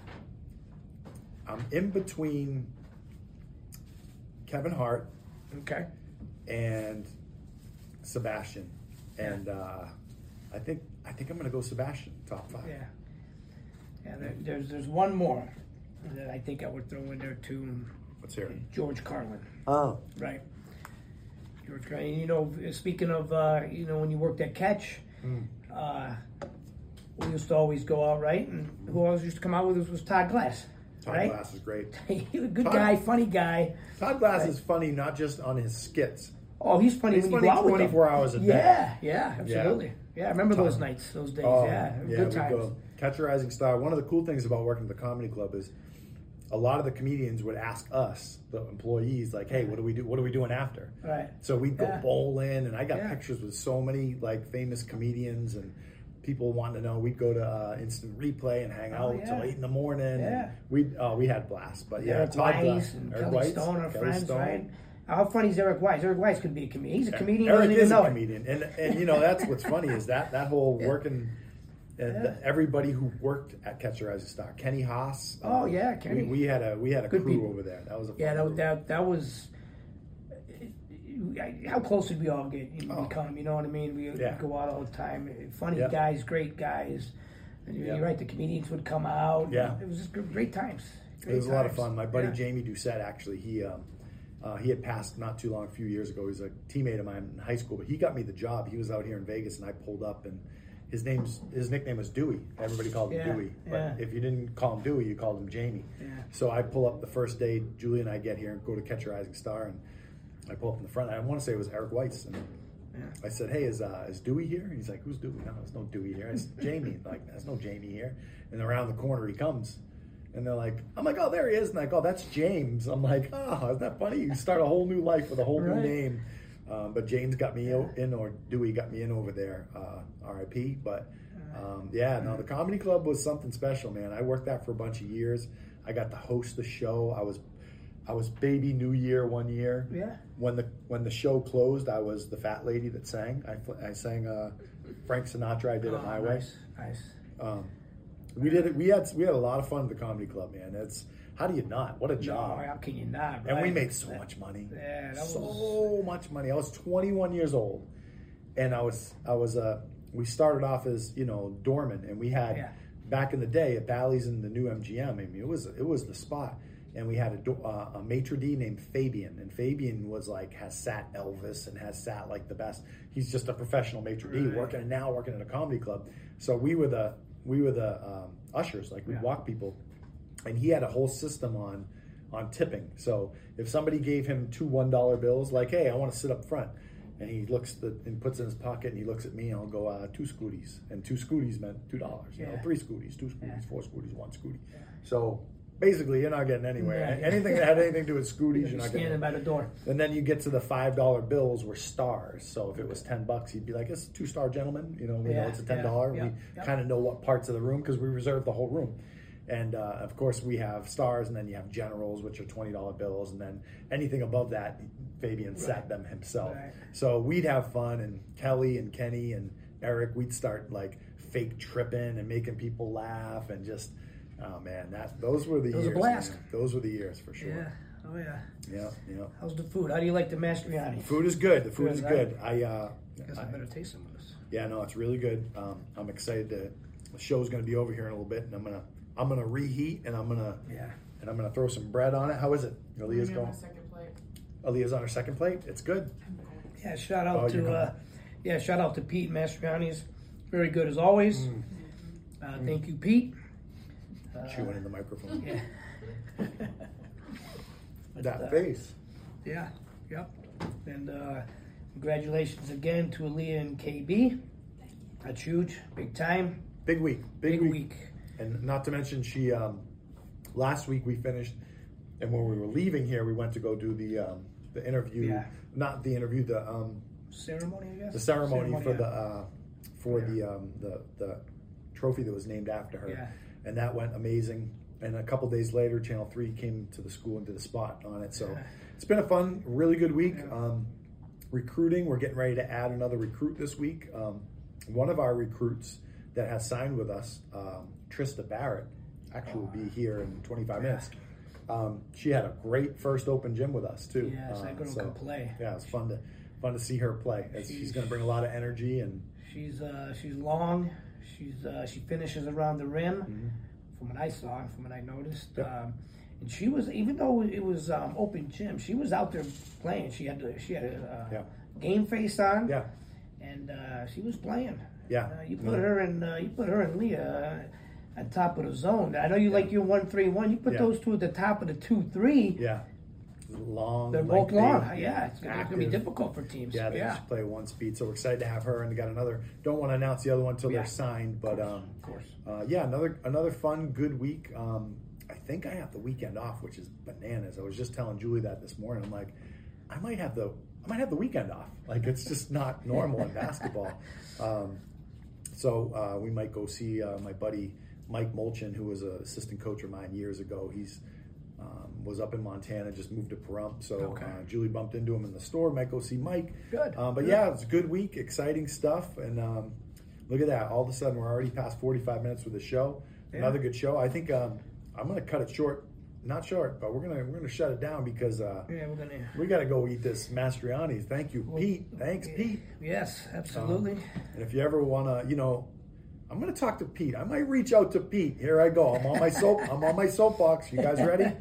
I'm in between Kevin Hart Okay. and Sebastian, and uh, I think I think I'm gonna go Sebastian top five. Yeah. Yeah, there, there's there's one more that I think I would throw in there too. Let's hear it. George Carlin. Oh, Right. You were trying, you know, speaking of, uh, you know, when you worked at Catch, Mm. uh, we used to always go out, right? And who always used to come out with us was Todd Glass. Todd right? Glass is great. He was a good Todd- guy, funny guy. Todd Glass Right. is funny not just on his skits. Oh, he's funny He's when funny you go out with him. twenty-four hours a day. Yeah, yeah, absolutely. Yeah, I remember Todd. those nights, those days. Oh, yeah, yeah, good we times. go. Catch a Rising Star. One of the cool things about working at the comedy club is a lot of the comedians would ask us, the employees, like, "Hey, what do we do? What are we doing after?" Right. So we'd go Yeah. bowling, and I got Yeah. pictures with so many like famous comedians and people wanting to know. We'd go to uh, Instant Replay and hang Oh, out till yeah. eight in the morning. Yeah. And we uh, we had blast, but yeah, Eric Todd Weiss Glass, and Eric Kelly Weiss, Stone are Kelly friends, Stone. right? How funny is Eric Weiss? Eric Weiss could be a comedian. He's a comedian. He Eric doesn't even is know a it. comedian, and and you know that's what's funny is that that whole Yeah. working. And Yeah. the- everybody who worked at Catch a Rising Star, Kenny Haas. Oh, uh, yeah, Kenny. We, we had a we had a Good crew people. over there. That was a fun Yeah, that, crew. that that was. How close did we all get? You Oh. become, you know what I mean? We Yeah. go out all the time. Funny Yeah. guys, great guys. And you're Yeah. right. The comedians would come out. Yeah. It was just gr- great times. Great It was a lot of times. fun. My buddy Yeah. Jamie Doucette, actually, he um, uh, he had passed not too long, a few years ago. He was a teammate of mine in high school, but he got me the job. He was out here in Vegas, and I pulled up, and his name's his nickname was Dewey. Everybody called him Yeah, Dewey, but yeah. if you didn't call him Dewey, you called him Jamie. Yeah. So I pull up the first day. Julie and I get here and go to Catch a Rising Star, and I pull up in the front. I want to say it was Eric Weiss, and Yeah. I said, "Hey, is uh, is Dewey here?" And he's like, "Who's Dewey?" No, there's no Dewey here. It's Jamie. Like, there's no Jamie here. And around the corner he comes, and they're like, "I'm like, oh, there he is." And like, "Oh, that's James." I'm like, "Oh, isn't that funny? You start a whole new life with a whole Right. new name." Um, but James got me o- in, or Dewey got me in over there. Uh, R I P. But um, yeah, no, the comedy club was something special, man. I worked that for a bunch of years. I got to host the show. I was I was baby New Year one year. Yeah. When the when the show closed, I was the fat lady that sang. I, fl- I sang uh, Frank Sinatra. I did it Oh, my way. nice, nice. Um, we did it. We had we had a lot of fun at the comedy club, man. It's how do you not? What a No, job! how can you not? And we right? made so much money. Yeah, that so was- much money. I was twenty-one years old, and I was I was uh we started off as you know doorman, and we had Yeah. back in the day at Bally's in the new M G M. I mean, it was it was the spot. And we had a, do- uh, a maitre d' named Fabian, and Fabian was like has sat Elvis and has sat like the best. He's just a professional maitre d' Right. working now working at a comedy club. So we were the we were the um, ushers, like we'd Yeah. walk people, and he had a whole system on on tipping. So if somebody gave him two one dollar bills, like, "Hey, I want to sit up front," and he looks the and puts it in his pocket, and he looks at me, and I'll go uh, two scooties, and two scooties meant two dollars. You know, Yeah. three scooties, two scooties, Yeah. four scooties, one scooty. So basically, you're not getting anywhere. Yeah, yeah. Anything that had anything to do with scooties, You're you're not standing getting. by the door. And then you get to the five dollar bills were stars. So if it was ten bucks, he'd be like, "It's a two star gentleman." You know, we know Yeah, it's a ten yeah, dollar. yeah, we yeah. kind of know what parts of the room because we reserve the whole room. And uh, of course, we have stars, and then you have generals, which are twenty dollar bills, and then anything above that, Fabian set them himself. Right. So we'd have fun, and Kelly and Kenny and Eric, we'd start like fake tripping and making people laugh, and just oh man, that those were the It was a years. blast. man. Those were the years for sure. Yeah. Oh yeah. Yeah, yeah. How's the food? How do you like the Mastriani? Food is good. The food Good, is right? good. I, uh, Guess I better taste some of this. yeah, no, it's really good. Um, I'm excited to. The show's going to be over here in a little bit, and I'm gonna I'm gonna reheat, and I'm gonna Yeah. and I'm gonna throw some bread on it. How is it? Aaliyah's Maybe on going. my second plate. Aaliyah's on her second plate. It's good. Yeah. Shout out Oh, you're to coming. uh, yeah. Shout out to Pete Mastriani's. Very good as always. Mm. Uh, thank you, Pete. Chewing in the microphone. Yeah. That uh, face. Yeah. Yep. And uh, congratulations again to Aaliyah and K B. That's huge. Big time. Big week. Big, Big week. week. And not to mention, she um, last week we finished, and when we were leaving here, we went to go do the um, the interview. Yeah. Not the interview. The um, Ceremony, I guess. the ceremony, for yeah. the uh, for Yeah. the um, the the trophy that was named after her, Yeah. and that went amazing. And a couple days later, Channel Three came to the school and did a spot on it. So Yeah. it's been a fun, really good week. Yeah. Um, recruiting, we're getting ready to add another recruit this week. Um, one of our recruits that has signed with us, um, Trista Barrett, actually will be here in twenty-five Yeah. minutes. Um, she had a great first open gym with us too. Yes, I Um, go to come play. Yeah, it's fun to fun to see her play. As she's She's- going to bring a lot of energy and She's uh, she's long. She's uh, she finishes around the rim, Mm-hmm. from what I saw, from what I noticed. Yep. Um, And she was, even though it was um, open gym, she was out there playing. She had she had a uh, Yeah. game face on, Yeah. and uh, she was playing. Yeah. Uh, you put Yeah. her and uh, you put her and Leah uh, on top of the zone. I know you like your one three one. You put Yeah. those two at the top of the two three. Yeah. Long. They're both lengthy, long. Yeah, it's gonna, it's gonna be active. difficult for teams. Yeah, they yeah. just play one speed. So we're excited to have her, and they got another. Don't want to announce the other one until Yeah. they're signed, but um, Of course. uh, yeah, another another fun, good week. Um, I think I have the weekend off, which is bananas. I was just telling Julie that this morning. I'm like, I might have the I might have the weekend off. Like it's just not normal in basketball. Um, so uh, we might go see uh, my buddy Mike Molchin, who was an assistant coach of mine years ago. He's um, was up in Montana, just moved to Pahrump. So Okay. uh, Julie bumped into him in the store. Might go see Mike. Good. Um, but Good. yeah, it's a good week, exciting stuff. And um, look at that. All of a sudden, we're already past forty-five minutes with the show. Yeah. Another good show. I think um, I'm going to cut it short. Not short, but we're gonna we're gonna shut it down because uh, Yeah, we're gonna. we got to go eat this Mastriani. Thank you, Well, Pete. Thanks, Pete. Yes, absolutely. Um, and if you ever wanna, you know, I'm gonna talk to Pete. I might reach out to Pete. Here I go. I'm on my soap. I'm on my soapbox. You guys ready?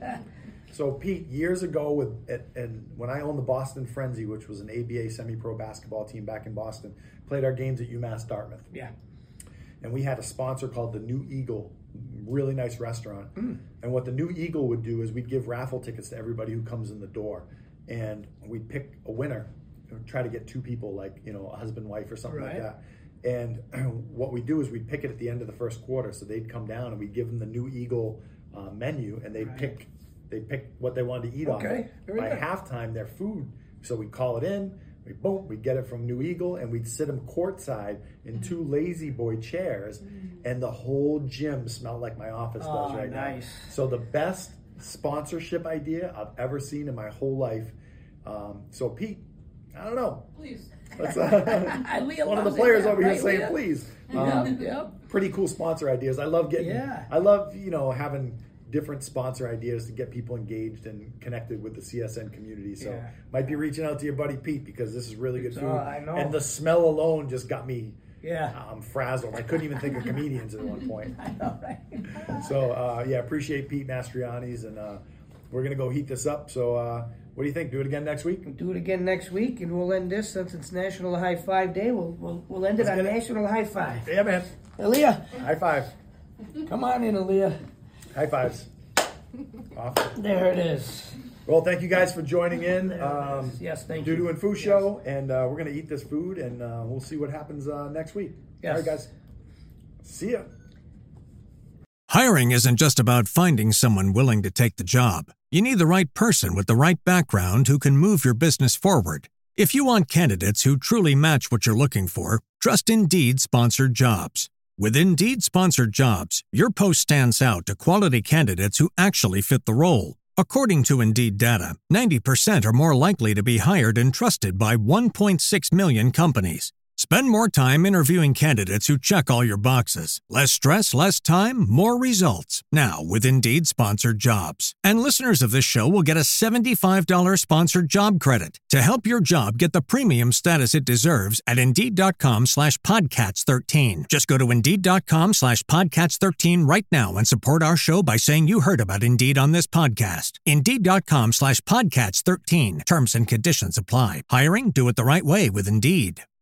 So Pete, years ago, with and when I owned the Boston Frenzy, which was an A B A semi-pro basketball team back in Boston, played our games at UMass Dartmouth, Yeah. and we had a sponsor called the New Eagle, really nice restaurant. Mm. And what the New Eagle would do is we'd give raffle tickets to everybody who comes in the door, and we'd pick a winner, try to get two people, like you know, a husband, wife, or something Right. like that. And what we do is we'd pick it at the end of the first quarter, so they'd come down and we'd give them the New Eagle uh, menu, and they'd Right. pick they pick what they wanted to eat on Okay, it. very By good. halftime, their food. So we'd call it in. We boom, we'd get it from New Eagle, and we'd sit them courtside in two lazy boy chairs, and the whole gym smelled like my office does Oh, right nice. now. So the best sponsorship idea I've ever seen in my whole life. Um, so Pete, I don't know. Please. That's, uh, Leah one of the loves it, players yeah, over here right, saying, Leah? please. Yeah, Um, yeah. Pretty cool sponsor ideas. I love getting. Yeah. I love you know having different sponsor ideas to get people engaged and connected with the C S N community. So Yeah. might be reaching out to your buddy Pete because this is really good It's, food. uh, I know. And the smell alone just got me Yeah. um, frazzled. I couldn't even think of comedians at one point. I know, right? So uh, yeah, appreciate Pete Mastriani's, and uh, we're gonna go heat this up. So uh, what do you think? Do it again next week? Do it again next week, and we'll end this since it's National High Five Day. We'll we'll, we'll end it Let's on get it. National High Five. Yeah, man. Aaliyah, High five. come on in, Aaliyah. High fives. Awesome. There it is. Well, thank you guys for joining in. There it Um, is. Yes, thank Dudu you. and Foo Show, and uh, we're going to eat this food, and uh, we'll see what happens uh, next week. Yes. All right, guys. See ya. Hiring isn't just about finding someone willing to take the job. You need the right person with the right background who can move your business forward. If you want candidates who truly match what you're looking for, trust Indeed Sponsored Jobs. With Indeed Sponsored Jobs, your post stands out to quality candidates who actually fit the role. According to Indeed data, ninety percent are more likely to be hired and trusted by one point six million companies. Spend more time interviewing candidates who check all your boxes. Less stress, less time, more results. Now with Indeed Sponsored Jobs. And listeners of this show will get a seventy-five dollars sponsored job credit to help your job get the premium status it deserves at Indeed.com slash Podcats 13. Just go to Indeed.com slash Podcats 13 right now and support our show by saying you heard about Indeed on this podcast. Indeed.com slash Podcats 13. Terms and conditions apply. Hiring? Do it the right way with Indeed.